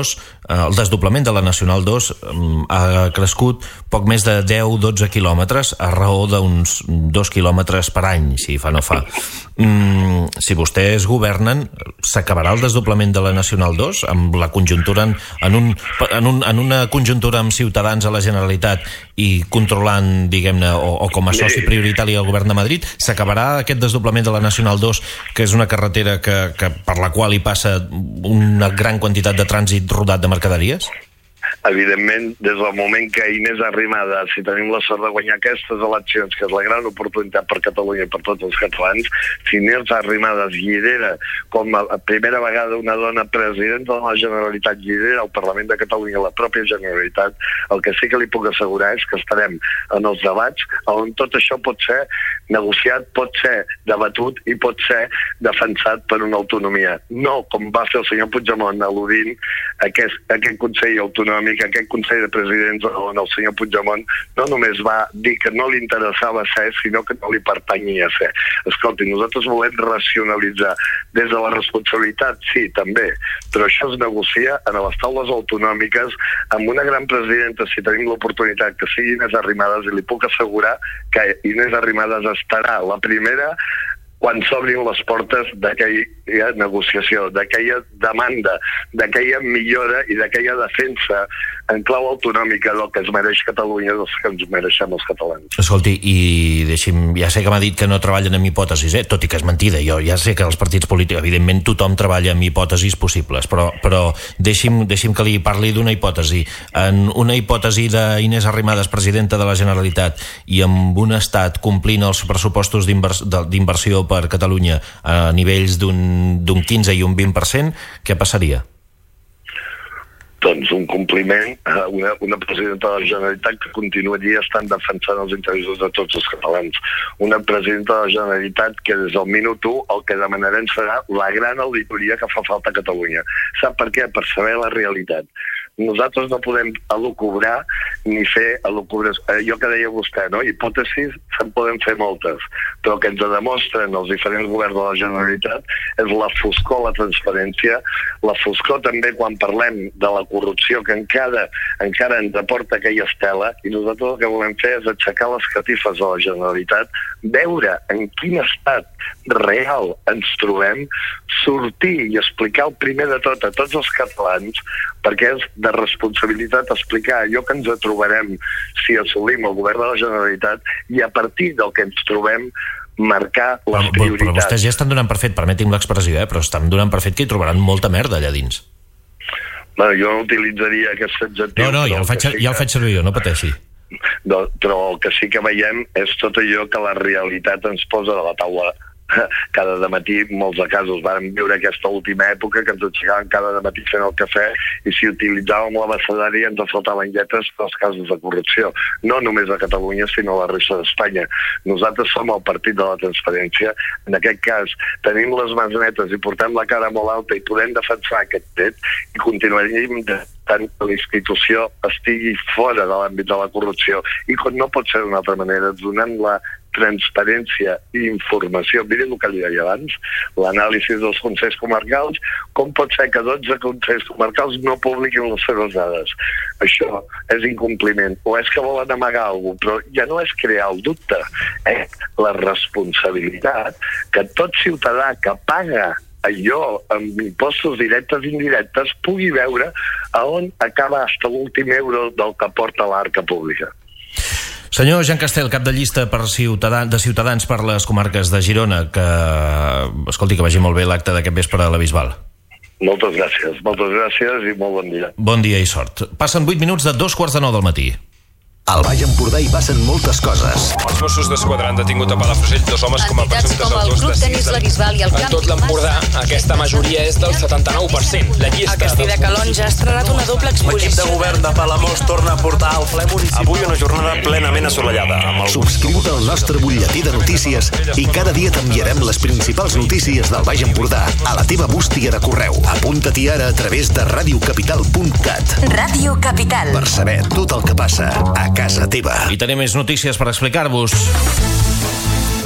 [SPEAKER 1] el desdoblament de la Nacional dos ha crescut poc més de deu a dotze quilòmetres a raó d'uns dos quilòmetres per any, si fa no fa. Mm, si vostès governen, s'acabarà el desdoblament de la Nacional dos amb la conjuntura en, en, un, en, un, en una conjuntura amb Ciutadans a la Generalitat i controlant, diguem-ne, o, o com a soci prioritari al govern de Madrid, s'acabarà aquest desdoblament de la Nacional dos, que és una carretera que, que per la qual hi passa una gran quantitat de trànsit rodat de mercaderies?
[SPEAKER 10] Evidentment, des del moment que Inés Arrimadas, si tenim la sort de guanyar aquestes eleccions, que és la gran oportunitat per Catalunya i per tots els catalans, si Inés Arrimadas lidera com a primera vegada una dona presidenta de la Generalitat, lidera el Parlament de Catalunya, la pròpia Generalitat, el que sí que li puc assegurar és que estarem en els debats on tot això pot ser negociat, pot ser debatut i pot ser defensat per una autonomia. No com va fer el senyor Puigdemont al·ludint aquest, aquest Consell Autonòmic, aquest Consell de Presidents on el senyor Puigdemont no només va dir que no li interessava ser, sinó que no li pertanyia ser. Escolti, nosaltres volem racionalitzar des de la responsabilitat, sí, també, però això es negocia en les taules autonòmiques amb una gran presidenta, si tenim l'oportunitat que sigui Inés Arrimadas, i li puc assegurar que Inés Arrimadas estarà la primera quan s'obrin les portes d'aquella negociació, d'aquella demanda, d'aquella millora i d'aquella defensa en clau autonòmica del que es mereix Catalunya, del que ens mereixem els catalans.
[SPEAKER 1] Escolti, i deixi'm, ja sé que m'ha dit que no treballen amb hipòtesis, eh? Tot i que és mentida, jo ja sé que els partits polítics, evidentment tothom treballa amb hipòtesis possibles, però, però deixi'm, deixi'm que li parli d'una hipòtesi. En una hipòtesi d'Inés Arrimadas, presidenta de la Generalitat, i amb un estat complint els pressupostos d'inversió per Catalunya a nivells d'un quinze i un vint per cent, què passaria?
[SPEAKER 10] Doncs un compliment a una, una presidenta de la Generalitat que continuaria estant defensant els interessos de tots els catalans. Una presidenta de la Generalitat que des del minut u el que demanarem serà la gran auditoria que fa falta a Catalunya. Sap per què? Per saber la realitat. Nosaltres no podem elucubrar ni fer elucubres. Allò que deia vostè, no? Hipòtesis se'n poden fer moltes, però el que ens demostren els diferents governs de la Generalitat és la foscor, la transparència, la foscor també quan parlem de la corrupció que encara, encara ens aporta aquella estela, i nosaltres el que volem fer és aixecar les catifes de la Generalitat, veure en quin estat real ens trobem, sortir i explicar el primer de tot a tots els catalans, perquè és de responsabilitat explicar allò que ens trobarem si assolim el govern de la Generalitat i a partir del que ens trobem marcar les
[SPEAKER 1] però,
[SPEAKER 10] prioritats.
[SPEAKER 1] Però vostès ja estan donant per fet, permeti'm l'expressió, eh? però estan donant per fet que hi trobaran molta merda allà dins.
[SPEAKER 10] Bueno, jo no utilitzaria aquest adjectiu.
[SPEAKER 1] No, no, ja el faig, sí ja el faig servir jo, no pateixi.
[SPEAKER 10] No, però el que sí que veiem és tot allò que la realitat ens posa de la taula cada dematí. Molts de casos vam viure aquesta última època que ens aixecaven cada dematí fent el cafè i si utilitzàvem l'abecedari ens faltaven lletres pels casos de corrupció, no només a Catalunya sinó a la resta d'Espanya. Nosaltres som el partit de la transparència, en aquest cas tenim les mans netes i portem la cara molt alta i podem defensar aquest fet i continuarem tant que la institució estigui fora de l'àmbit de la corrupció i com no pot ser d'una altra manera, donant la transparència i informació. Miri el que li deia abans, l'anàlisi dels consells comarcals, com pot ser que dotze consells comarcals no publiquin les seves dades? Això és incompliment, o és que volen amagar alguna cosa, però ja no és crear el dubte, és la responsabilitat que tot ciutadà que paga allò amb impostos directes i indirectes pugui veure a on acaba fins l'últim euro del que porta l'arca pública.
[SPEAKER 1] Senyor Jean Castel, cap de llista per Ciutadans, de Ciutadans per les comarques de Girona, que, escolti, que vagi molt bé l'acte d'aquest vespre a la Bisbal.
[SPEAKER 10] Moltes gràcies, moltes gràcies i molt bon dia.
[SPEAKER 1] Bon dia i sort. Passen vuit minuts de dos quarts de nou del matí.
[SPEAKER 2] Al Baix Empordà hi passen moltes coses.
[SPEAKER 4] Els Mossos d'Esquadra han detingut a Palafrugell dos homes com a presumptes autors de sis delictes.
[SPEAKER 11] En tot l'Empordà, aquesta majoria és del setanta-nou per cent. La llista
[SPEAKER 12] a Castell de Calonge ha estrenat una doble exposició.
[SPEAKER 13] L'equip de govern de Palamós torna a portar al ple municipal.
[SPEAKER 3] Avui una jornada plenament assolellada.
[SPEAKER 2] Subscriu-te al nostre butlletí de notícies i cada dia t'enviarem les principals notícies del Baix Empordà a la teva bústia de correu. Apunta-t'hi ara a través de radiocapital punt cat.
[SPEAKER 12] Ràdio Capital.
[SPEAKER 2] Per saber tot el que passa a casa teva.
[SPEAKER 1] I tenim més notícies per explicar-vos.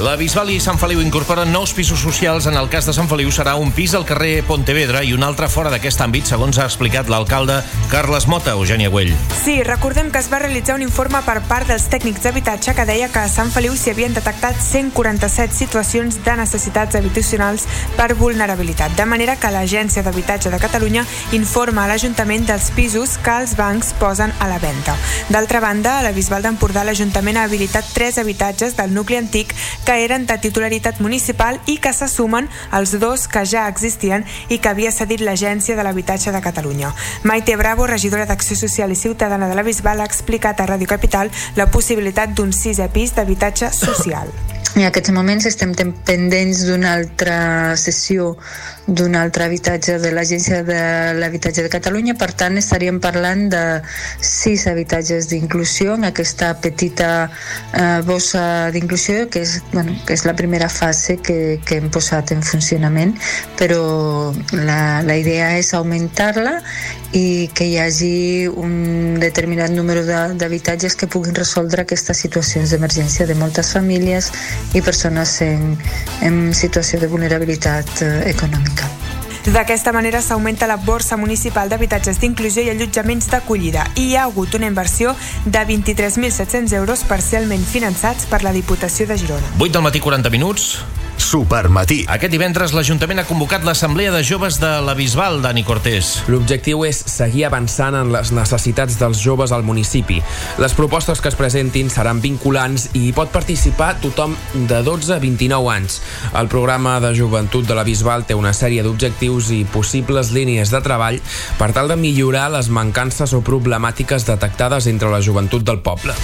[SPEAKER 1] La Bisbal i Sant Feliu incorporen nous pisos socials. En el cas de Sant Feliu serà un pis al carrer Pontevedra i un altre fora d'aquest àmbit, segons ha explicat l'alcalde Carles Mota. Eugènia Güell.
[SPEAKER 14] Sí, recordem que es va realitzar un informe per part dels tècnics d'habitatge que deia que a Sant Feliu s'hi havien detectat cent quaranta-set situacions de necessitats habitacionals per vulnerabilitat, de manera que l'Agència d'Habitatge de Catalunya informa a l'Ajuntament dels pisos que els bancs posen a la venda. D'altra banda, a la Bisbal d'Empordà l'Ajuntament ha habilitat tres habitatges del nucli antic que eren de titularitat municipal i que se sumen als dos que ja existien i que havia cedit l'Agència de l'Habitatge de Catalunya. Maite Bravo, regidora d'Acció Social i Ciutadana de la Bisbal, ha explicat a Ràdio Capital la possibilitat d'un sisè pis d'habitatge social.
[SPEAKER 15] En aquests moments estem pendents d'una altra sessió d'un altre habitatge de l'Agència de l'Habitatge de Catalunya. Per tant, estaríem parlant de sis habitatges d'inclusió en aquesta petita eh, bossa d'inclusió, que és, bueno, que és la primera fase que, que hem posat en funcionament, però la, la idea és augmentar-la i que hi hagi un determinat número d'habitatges que puguin resoldre aquestes situacions d'emergència de moltes famílies i persones en, en situació de vulnerabilitat eh, econòmica.
[SPEAKER 14] D'aquesta manera s'augmenta la borsa municipal d'habitatges d'inclusió i allotjaments d'acollida i hi ha hagut una inversió de vint-i-tres mil set-cents euros parcialment finançats per la Diputació de Girona.
[SPEAKER 1] vuit del matí, quaranta minuts.
[SPEAKER 2] Supermatí.
[SPEAKER 1] Aquest divendres l'Ajuntament ha convocat l'Assemblea de Joves de la Bisbal, Dani Cortés.
[SPEAKER 8] L'objectiu és seguir avançant en les necessitats dels joves al municipi. Les propostes que es presentin seran vinculants i hi pot participar tothom de dotze a vint-i-nou anys. El programa de joventut de la Bisbal té una sèrie d'objectius i possibles línies de treball per tal de millorar les mancances o problemàtiques detectades entre la joventut del poble.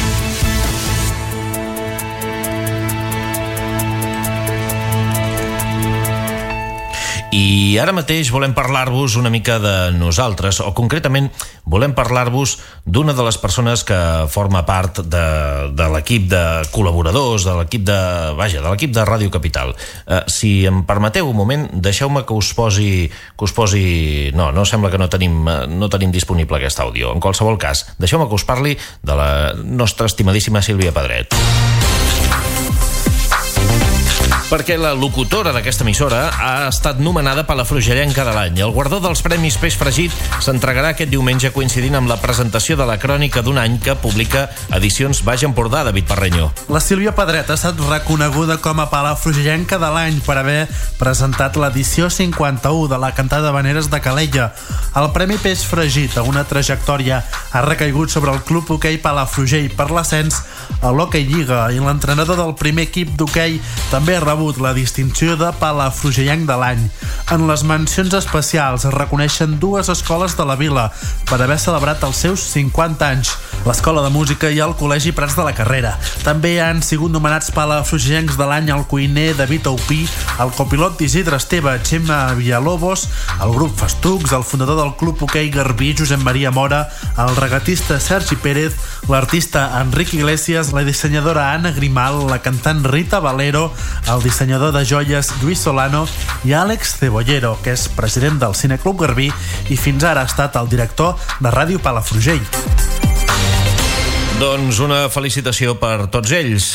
[SPEAKER 1] I ara mateix volem parlar-vos una mica de nosaltres, o concretament volem parlar-vos d'una de les persones que forma part de, de l'equip de col·laboradors, de l'equip de, vaja, de l'equip de Ràdio Capital. Eh, si em permeteu un moment, deixeu-me que us posi, que us posi... No, no sembla que no tenim, no tenim disponible aquest àudio. En qualsevol cas, deixeu-me que us parli de la nostra estimadíssima Sílvia Pedret. Perquè la locutora d'aquesta emissora ha estat nomenada palafrugellenca de l'any. El guardó dels Premis Peix Fregit s'entregarà aquest diumenge coincidint amb la presentació de la crònica d'un any que publica Edicions Baix Empordà, David Parreño.
[SPEAKER 16] La Sílvia Pedret ha estat reconeguda com a palafrugellenca de l'any per haver presentat l'edició cinquanta-u de la Cantada d'Havaneres de Calella. El Premi Peix Fregit a una trajectòria ha recaigut sobre el Club Hoquei Palafrugell per l'ascens a l'Hoquei Lliga i l'entrenador del primer equip d'hoquei també ha rebut la distinció de palafrugellenc de l'any. En les mencions especials es reconeixen dues escoles de la vila per haver celebrat els seus cinquanta anys, l'Escola de Música i el Col·legi Prats de la Carrera. També han sigut nomenats palafrugellencs de l'any el cuiner David Aupí, el copilot d'Isidre Esteve, Xema Villalobos, el grup Festucs, el fundador del Club Hoquei Garbí, Josep Maria Mora, el regatista Sergi Pérez, l'artista Enric Iglesias, la dissenyadora Anna Grimal, la cantant Rita Valero, el dissenyador de joies Lluís Solano i Àlex Cebollero, que és president del Cineclub Garbí i fins ara ha estat el director de Ràdio Palafrugell.
[SPEAKER 1] Doncs una felicitació per tots ells.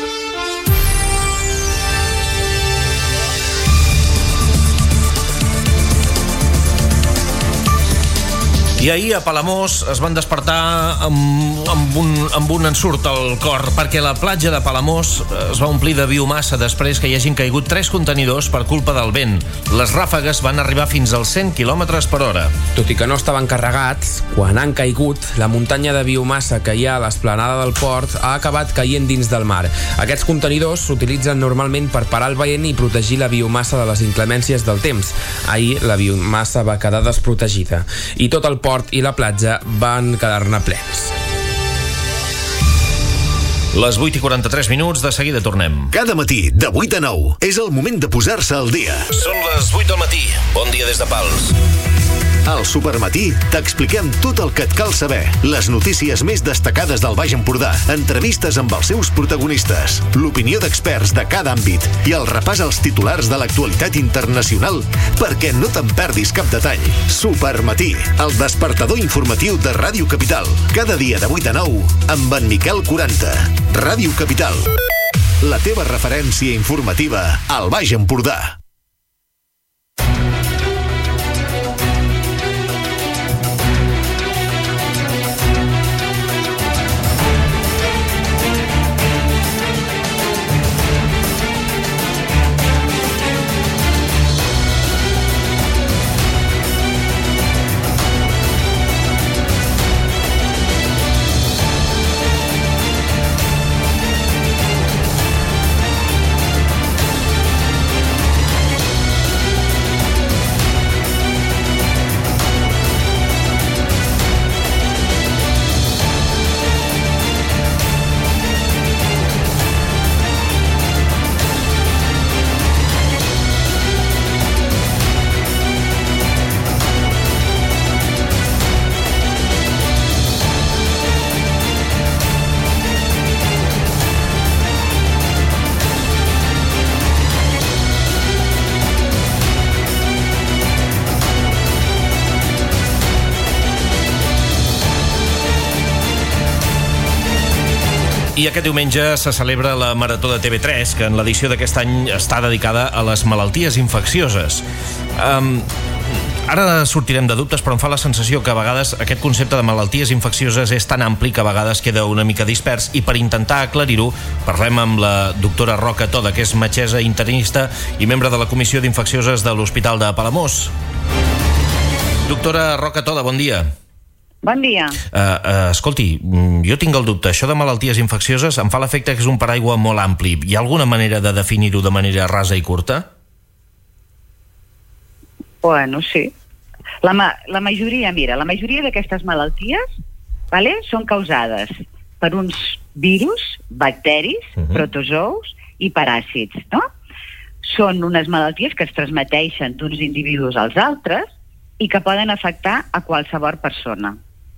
[SPEAKER 1] I ahir a Palamós es van despertar amb, amb, un, amb un ensurt al cor, perquè la platja de Palamós es va omplir de biomassa després que hi hagin caigut tres contenidors per culpa del vent. Les ràfegues van arribar fins als cent quilòmetres per hora.
[SPEAKER 8] Tot i que no estaven carregats, quan han caigut, la muntanya de biomassa que hi ha a l'esplanada del port ha acabat caient dins del mar. Aquests contenidors s'utilitzen normalment per parar el vent i protegir la biomassa de les inclemències del temps. Ahir la biomassa va quedar desprotegida i tot el port i la platja van quedar-ne plens.
[SPEAKER 1] Les vuit i quaranta-tres minuts, de seguida tornem.
[SPEAKER 2] Cada matí, de vuit a nou, és el moment de posar-se al dia.
[SPEAKER 1] Són les vuit del matí. Bon dia des de Pals.
[SPEAKER 2] Al Supermatí t'expliquem tot el que et cal saber. Les notícies més destacades del Baix Empordà, entrevistes amb els seus protagonistes, l'opinió d'experts de cada àmbit i el repàs als titulars de l'actualitat internacional perquè no te'n perdis cap detall. Supermatí, el despertador informatiu de Ràdio Capital. Cada dia de vuit a nou amb en Miquel quaranta. Ràdio Capital. la teva referència informativa al Baix Empordà.
[SPEAKER 1] I aquest diumenge se celebra la Marató de T V tres, que en l'edició d'aquest any està dedicada a les malalties infeccioses. Um, ara sortirem de dubtes, però em fa la sensació que a vegades aquest concepte de malalties infeccioses és tan ampli que a vegades queda una mica dispers, i per intentar aclarir-ho parlem amb la doctora Roca Toda, que és metgessa internista i membre de la Comissió d'Infeccioses de l'Hospital de Palamós. Doctora Roca Toda, bon dia.
[SPEAKER 17] Bon dia.
[SPEAKER 1] Uh, uh, escolti, jo tinc el dubte. Això de malalties infeccioses em fa l'efecte que és un paraigua molt ampli. Hi ha alguna manera de definir-ho de manera rasa i curta?
[SPEAKER 17] Bueno, sí. La, ma la majoria, mira, la majoria d'aquestes malalties, vale, són causades per uns virus, bacteris, uh-huh. protozous i paràsits, no? Són unes malalties que es transmeteixen d'uns individus als altres i que poden afectar a qualsevol persona.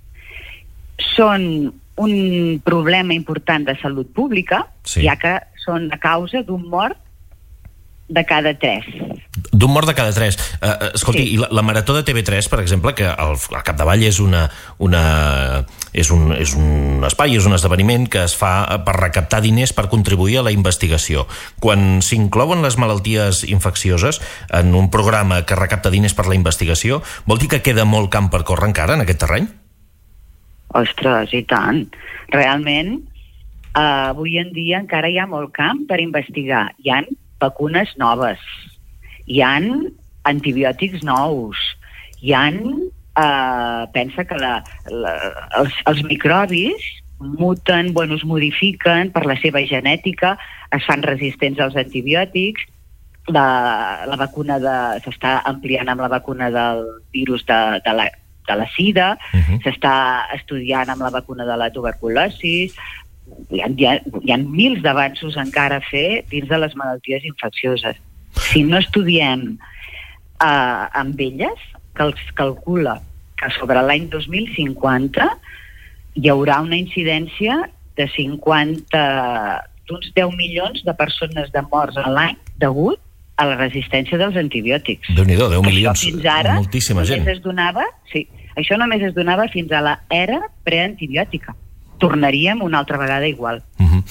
[SPEAKER 17] Són un problema important de salut pública, sí. ja que són a causa d'un mort de cada tres.
[SPEAKER 1] D'un mort de cada tres. Uh, escolti, sí. i la, la Marató de T V tres, per exemple, que al, al capdavall és una, una és, un, és un espai, és un esdeveniment que es fa per recaptar diners per contribuir a la investigació. Quan s'inclouen les malalties infeccioses en un programa que recapta diners per la investigació, vol dir que queda molt camp per córrer encara en aquest terreny?
[SPEAKER 17] Ostres, i tant. Realment, uh, avui en dia encara hi ha molt camp per investigar. Hi ha vacunes noves, hi ha antibiòtics nous, hi ha, uh, pensa que la, la, els, els microbis muten, bueno, es modifiquen per la seva genètica, es fan resistents als antibiòtics, la, la vacuna de, s'està ampliant amb la vacuna del virus de, de la de la sida, uh-huh. s'està estudiant amb la vacuna de la tuberculosi, hi ha, hi ha, hi ha mils d'avanços encara a fer dins de les malalties infeccioses. Si no estudiem uh, amb elles, que els calcula que sobre l'any dos mil cinquanta hi haurà una incidència de cinquanta, d'uns deu milions de persones de morts a l'any degut a la resistència dels antibiòtics.
[SPEAKER 1] Déu-n'hi-do, deu milions,
[SPEAKER 17] això fins ara,
[SPEAKER 1] moltíssima gent.
[SPEAKER 17] Es donava, sí, això només es donava fins a l'era preantibiòtica. Tornaríem una altra vegada igual.
[SPEAKER 1] Uh-huh.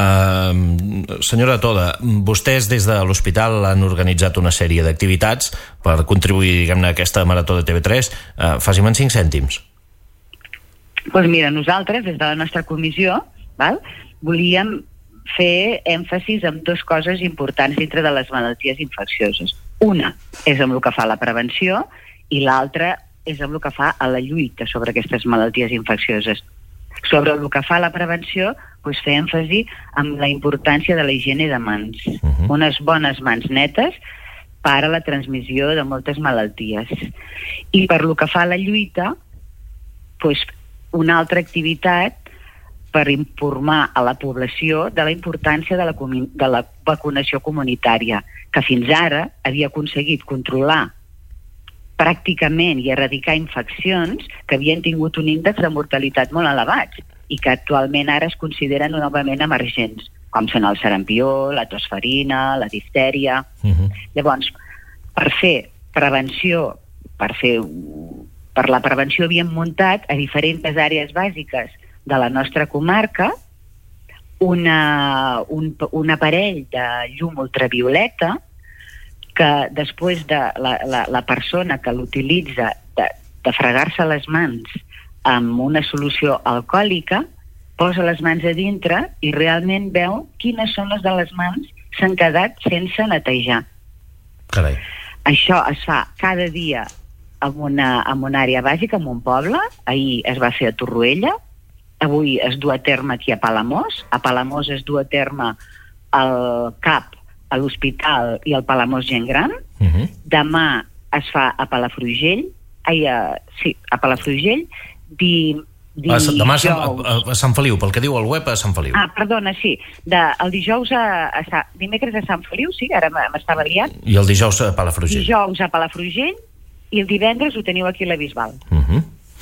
[SPEAKER 1] uh, senyora Toda, vostès des de l'hospital han organitzat una sèrie d'activitats per contribuir, diguem-ne, a aquesta Marató de T V tres. Uh, Faci'm en cinc cèntims.
[SPEAKER 17] Doncs pues mira, nosaltres, des de la nostra comissió, val, volíem fer èmfasis en dues coses importants dintre de les malalties infeccioses. Una és amb el que fa a la prevenció i l'altra és amb el que fa a la lluita sobre aquestes malalties infeccioses. Sobre el que fa a la prevenció, doncs fer èmfasi en la importància de la higiene de mans. Uh-huh. Unes bones mans netes para la transmissió de moltes malalties. I per el que fa a la lluita, doncs una altra activitat per informar a la població de la importància de la, de la vacunació comunitària, que fins ara havia aconseguit controlar pràcticament i erradicar infeccions que havien tingut un índex de mortalitat molt elevat i que actualment ara es consideren novament emergents, com són el sarampió, la tosferina, la diftèria. Uh-huh. Llavors, per fer prevenció, per fer per la prevenció havíem muntat a diferents àrees bàsiques de la nostra comarca una, un, un aparell de llum ultravioleta que després de la, la, la persona que l'utilitza de, de fregar-se les mans amb una solució alcohòlica, posa les mans a dintre i realment veu quines són les de les mans s'han quedat sense netejar.
[SPEAKER 1] Carai.
[SPEAKER 17] Això es fa cada dia en una, en una àrea bàsica, en un poble. Ahir es va fer a Torroella, avui es du a terme aquí a Palamós, a Palamós es du a terme al C A P, a l'Hospital i al Palamós Gent Gran. Uh-huh. Demà es fa a Palafrugell, ai, a, sí, a Palafrugell, di, di
[SPEAKER 1] a, demà a,
[SPEAKER 17] dijous...
[SPEAKER 1] a, a Sant Feliu, pel que diu el web, a Sant Feliu.
[SPEAKER 17] Ah, perdona, sí. De, el dijous a, a... Dimecres a Sant Feliu, sí, ara m'estava liant.
[SPEAKER 1] I el dijous a Palafrugell.
[SPEAKER 17] Dijous a Palafrugell i el divendres ho teniu aquí a la Bisbal.
[SPEAKER 1] Uh-huh.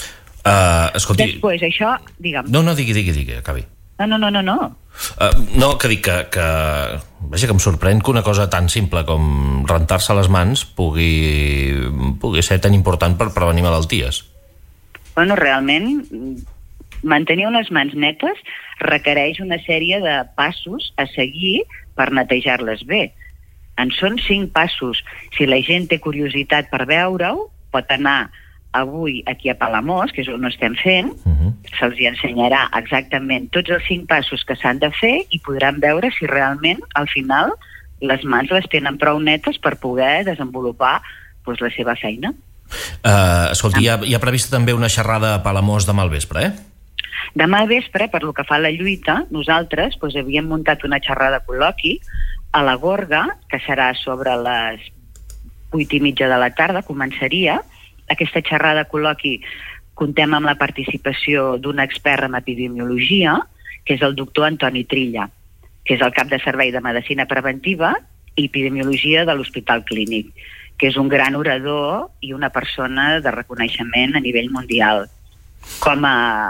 [SPEAKER 1] Uh, escolti...
[SPEAKER 17] Després, això, digue'm.
[SPEAKER 1] No, no, digui, digui, digui, acabi.
[SPEAKER 17] No, no, no, no, no.
[SPEAKER 1] Uh, no, que dic que, que... Vaja, que em sorprèn que una cosa tan simple com rentar-se les mans pugui, pugui ser tan important per prevenir malalties.
[SPEAKER 17] Bueno, realment, mantenir unes mans netes requereix una sèrie de passos a seguir per netejar-les bé. En són cinc passos. Si la gent té curiositat per veure-ho, pot anar avui aquí a Palamós, que és on ho estem fent, uh-huh. se'ls ensenyarà exactament tots els cinc passos que s'han de fer i podran veure si realment, al final, les mans les tenen prou netes per poder desenvolupar doncs, la seva feina.
[SPEAKER 1] Uh, escolti, hi ha, hi ha prevista també una xerrada a Palamós demà al vespre, eh?
[SPEAKER 17] Demà al vespre, per lo que fa a la lluita, nosaltres doncs, havíem muntat una xerrada col·loqui a la Gorga, que serà sobre les vuit i mitja de la tarda, començaria. Aquesta xerrada col·loqui contem amb la participació d'un expert en epidemiologia, que és el doctor Antoni Trilla, que és el cap de servei de medicina preventiva i epidemiologia de l'Hospital Clínic, que és un gran orador i una persona de reconeixement a nivell mundial. Com a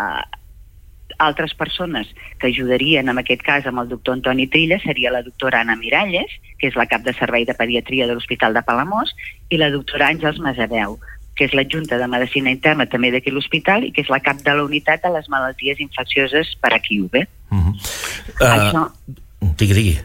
[SPEAKER 17] altres persones que ajudarien en aquest cas amb el doctor Antoni Trilla seria la doctora Anna Miralles, que és la cap de servei de pediatria de l'Hospital de Palamós, i la doctora Àngels Masaveu, que és l'adjunta de Medicina Interna també d'aquí l'hospital i que és la cap de la unitat de les malalties infeccioses per aquí U B. Uh-huh. uh, Això...
[SPEAKER 1] Digui, digui.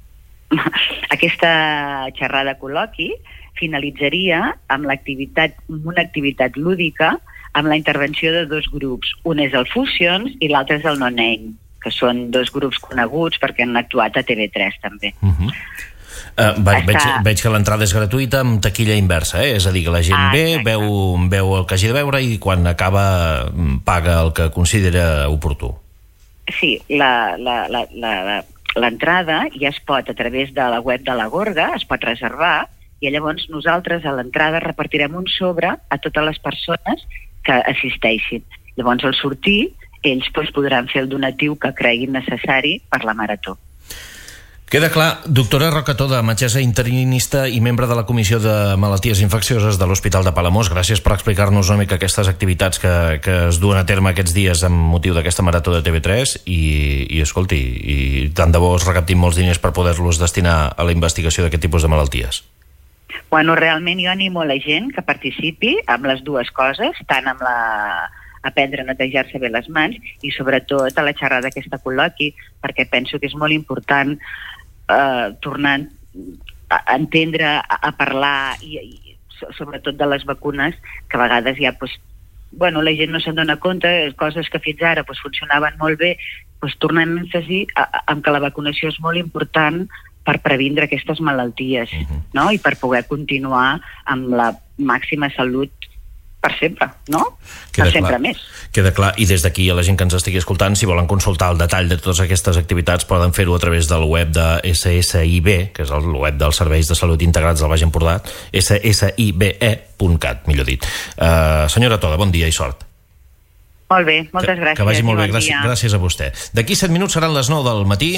[SPEAKER 17] Aquesta xerrada col·loqui finalitzaria amb l'activitat, una activitat lúdica amb la intervenció de dos grups. Un és el Fusions i l'altre és el No Name, que són dos grups coneguts perquè han actuat a T V tres també. Uh-huh.
[SPEAKER 1] Uh, va, veig, veig que l'entrada és gratuïta amb taquilla inversa, eh? És a dir, que la gent ah, ve, veu, veu el que hagi de veure i quan acaba paga el que considera oportú.
[SPEAKER 17] Sí, la, la, la, la, l'entrada ja es pot, a través de la web de la Gorga, es pot reservar i llavors nosaltres a l'entrada repartirem un sobre a totes les persones que assisteixin. Llavors al sortir ells doncs, podran fer el donatiu que creguin necessari per la marató.
[SPEAKER 1] Queda clar, doctora Rocató, metgessa interinista i membre de la Comissió de Malalties Infeccioses de l'Hospital de Palamós, gràcies per explicar-nos una mica aquestes activitats que, que es duen a terme aquests dies amb motiu d'aquesta marató de T V tres i, i escolti, i tant de bo es recaptin molts diners per poder-los destinar a la investigació d'aquest tipus de malalties.
[SPEAKER 17] Bueno, realment jo animo la gent que participi amb les dues coses, tant amb la aprendre a netejar-se bé les mans i sobretot a la xerrada aquesta col·loqui, perquè penso que és molt important eh, tornar a entendre, a, a parlar i, i sobretot de les vacunes, que a vegades ja pues, bueno, la gent no se'n dona compte, coses que fins ara pues, funcionaven molt bé, pues, tornem èmfasi en que la vacunació és molt important per previndre aquestes malalties, uh-huh. no? I per poder continuar amb la màxima salut per sempre, no?
[SPEAKER 1] Queda
[SPEAKER 17] per sempre
[SPEAKER 1] clar.
[SPEAKER 17] Més.
[SPEAKER 1] Queda clar, i des d'aquí a la gent que ens estigui escoltant, si volen consultar el detall de totes aquestes activitats, poden fer-ho a través del web de S S I B, que és el web dels Serveis de Salut Integrats del Baix Empordà, S S I B E punt cat, millor dit. Uh, senyora Toda, bon dia i sort.
[SPEAKER 17] Molt bé, moltes
[SPEAKER 1] que,
[SPEAKER 17] gràcies.
[SPEAKER 1] Que vagi molt
[SPEAKER 17] bon
[SPEAKER 1] bé, gràcies, gràcies a vostè. D'aquí set minuts seran les nou del matí.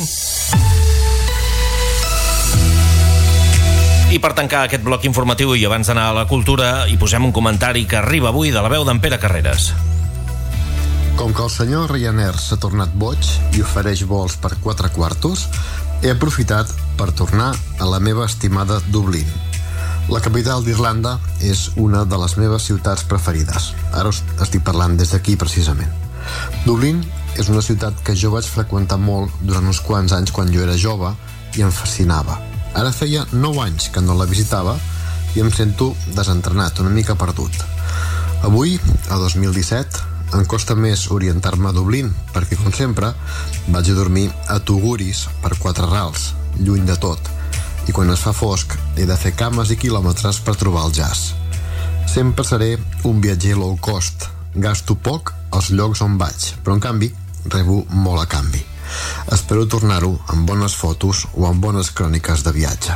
[SPEAKER 1] I per tancar aquest bloc informatiu i abans d'anar a la cultura, hi posem un comentari que arriba avui de la veu d'en Pere Carreras.
[SPEAKER 18] Com que el senyor Ryanair s'ha tornat boig i ofereix vols per quatre quartos, he aprofitat per tornar a la meva estimada Dublín. La capital d'Irlanda és una de les meves ciutats preferides. Ara us estic parlant des d'aquí precisament. Dublín és una ciutat que jo vaig freqüentar molt durant uns quants anys quan jo era jove i em fascinava. Ara feia nou anys que no la visitava i em sento desentrenat, una mica perdut. Avui, a dos mil disset, em costa més orientar-me a Dublín, perquè, com sempre, vaig a dormir a Tuguris per quatre rals, lluny de tot, i quan es fa fosc he de fer cames i quilòmetres per trobar el jazz. Sempre seré un viatger low cost, gasto poc als llocs on vaig, però en canvi rebo molt a canvi. Espero tornar-ho amb bones fotos o amb bones cròniques de viatge.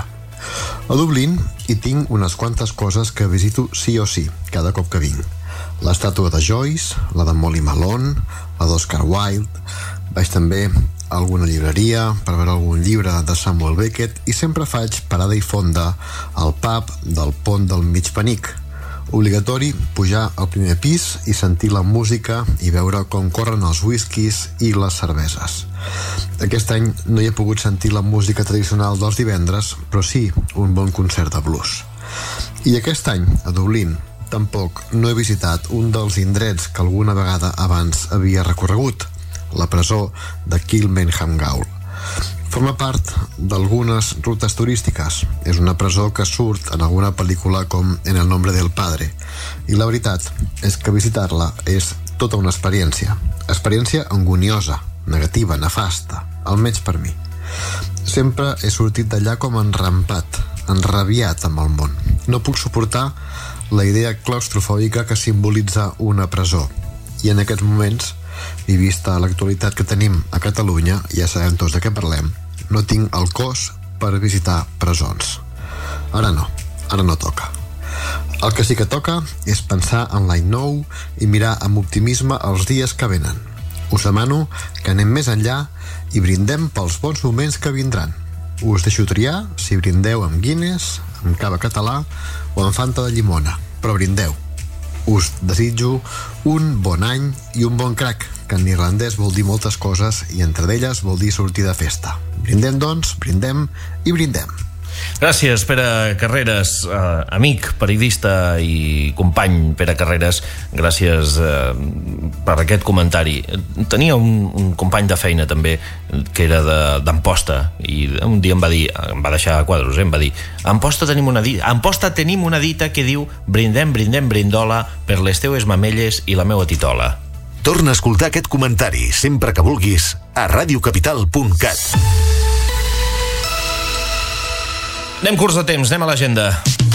[SPEAKER 18] A Dublín hi tinc unes quantes coses que visito sí o sí cada cop que vinc. L'estàtua de Joyce, la de Molly Malone, la d'Oscar Wilde. Vaig també a alguna llibreria per veure algun llibre de Samuel Beckett i sempre faig parada i fonda al pub del Pont del Mig Penic. Obligatori pujar al primer pis i sentir la música i veure com corren els whiskies i les cerveses. Aquest any no hi he pogut sentir la música tradicional dels divendres, però sí un bon concert de blues. I aquest any, a Dublín, tampoc no he visitat un dels indrets que alguna vegada abans havia recorregut, la presó de Kilmainham Gaol. Forma part d'algunes rutes turístiques. És una presó que surt en alguna pel·lícula com En el nombre del padre. I la veritat és que visitar-la és tota una experiència. Experiència angoniosa, negativa, nefasta, almenys per mi. Sempre he sortit d'allà com enrampat, enrabiat amb el món. No puc suportar la idea claustrofòbica que simbolitza una presó. I en aquests moments, i vista l'actualitat que tenim a Catalunya, ja sabem tots de què parlem, no tinc el cos per visitar presons. Ara no, ara no toca. El que sí que toca és pensar en l'any nou i mirar amb optimisme els dies que venen. Us demano que anem més enllà i brindem pels bons moments que vindran. Us deixo triar si brindeu amb Guinness, amb cava català o amb Fanta de llimona, però brindeu. Us desitjo un bon any i un bon crac, que en irlandès vol dir moltes coses i entre d'elles vol dir sortir de festa. Brindem, doncs, brindem i brindem.
[SPEAKER 1] Gràcies, Pere Carreras, eh, amic, periodista i company Pere Carreras. Gràcies eh, per aquest comentari. Tenia un, un company de feina també que era d'Amposta i un dia em va dir, em va deixar a quadros, eh, em va dir: a Amposta tenim una dita, a Amposta tenim una dita que diu brindem, brindem, brindola per les teues mamelles i la meua titola.
[SPEAKER 2] Torna a escoltar aquest comentari sempre que vulguis a radiocapital punt cat.
[SPEAKER 1] Anem curts de temps, anem a l'agenda.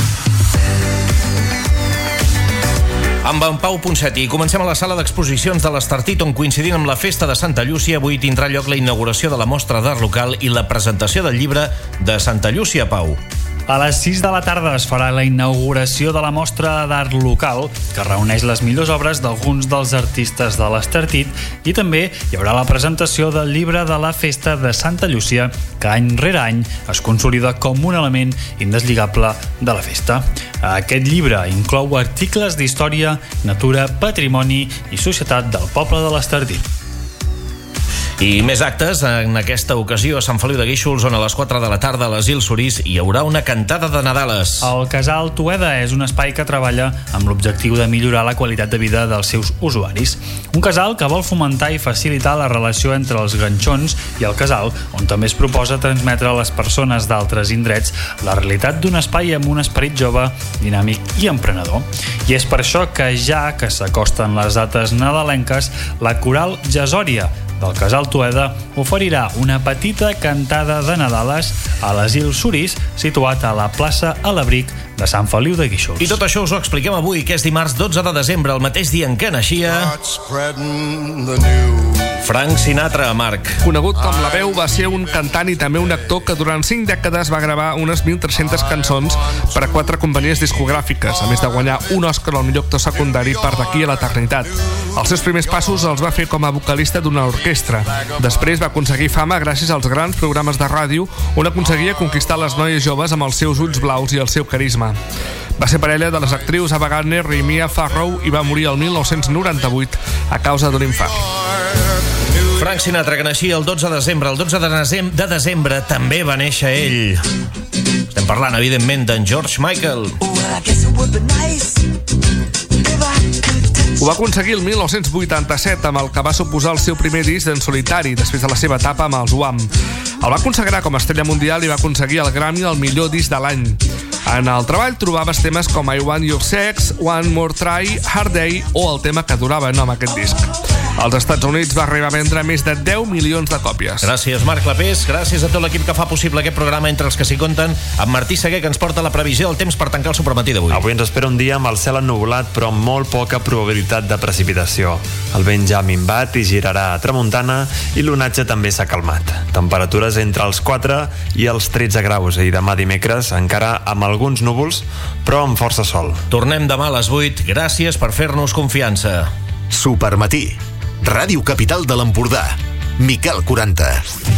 [SPEAKER 1] Amb en Pau Ponseti comencem a la sala d'exposicions de l'Estartit, on coincidint amb la festa de Santa Llúcia avui tindrà lloc la inauguració de la mostra d'art local i la presentació del llibre de Santa Llúcia, Pau.
[SPEAKER 19] A les sis de la tarda es farà la inauguració de la mostra d'art local, que reuneix les millors obres d'alguns dels artistes de l'Estartit, i també hi haurà la presentació del llibre de la festa de Santa Llúcia, que any rere any es consolida com un element indeslligable de la festa. Aquest llibre inclou articles d'història, natura, patrimoni i societat del poble de l'Estartit.
[SPEAKER 1] I més actes, en aquesta ocasió a Sant Feliu de Guíxols, on a les quatre de la tarda a l'Asil Sorís hi haurà una cantada de Nadales.
[SPEAKER 19] El Casal Tueda és un espai que treballa amb l'objectiu de millorar la qualitat de vida dels seus usuaris. Un casal que vol fomentar i facilitar la relació entre els ganxons i el casal, on també es proposa transmetre a les persones d'altres indrets la realitat d'un espai amb un esperit jove, dinàmic i emprenedor. I és per això que ja que s'acosten les dates nadalenques, la Coral Jasòria del Casal Tueda oferirà una petita cantada de Nadales a l'Asil Sorís, situat a la plaça Alabric de Sant Feliu de Guíxols.
[SPEAKER 1] I tot això us ho expliquem avui, que és dimarts dotze de desembre, el mateix dia en què naixia Frank Sinatra, Marc.
[SPEAKER 20] Conegut com La Veu, va ser un cantant i també un actor que durant cinc dècades va gravar unes mil tres-centes cançons per a quatre companyies discogràfiques, a més de guanyar un Òscar al millor actor secundari per D'aquí a l'eternitat. Els seus primers passos els va fer com a vocalista d'una orquestra. Després va aconseguir fama gràcies als grans programes de ràdio, on aconseguia conquistar les noies joves amb els seus ulls blaus i el seu carisma. Va ser parella de les actrius Ava Gardner i Mia Farrow i va morir el mil nou-cents noranta-vuit a causa d'un infart.
[SPEAKER 1] Frank Sinatra, que naixia el dotze de desembre. El dotze de desembre, de desembre també va néixer ell. Estem parlant, evidentment, d'en George Michael.
[SPEAKER 21] Ho
[SPEAKER 20] Ho va aconseguir el mil nou-cents vuitanta-set, amb el que va suposar el seu primer disc en solitari, després de la seva etapa amb els Wham. El va consagrar com a estrella mundial i va aconseguir el Grammy al millor disc de l'any. En el treball trobaves temes com I Want Your Sex, One More Try, Hard Day o el tema que durava nom aquest disc. Als Estats Units va arribar a vendre més de deu milions de còpies.
[SPEAKER 1] Gràcies, Marc Clapés. Gràcies a tot l'equip que fa possible aquest programa, entre els que s'hi compten, amb Martí Seguer, que ens porta la previsió del temps per tancar el supermatí d'avui.
[SPEAKER 3] Avui ens espera un dia amb el cel ennuvolat, però amb molt poca probabilitat de precipitació. El vent ja ha minvat i girarà a tramuntana i l'onatge també s'ha calmat. Temperatures entre els quatre i els tretze graus, i demà dimecres encara amb alguns núvols, però amb força sol.
[SPEAKER 1] Tornem demà a les vuit. Gràcies per fer-nos confiança.
[SPEAKER 2] Supermatí. Ràdio Capital de l'Empordà. Miquel quaranta.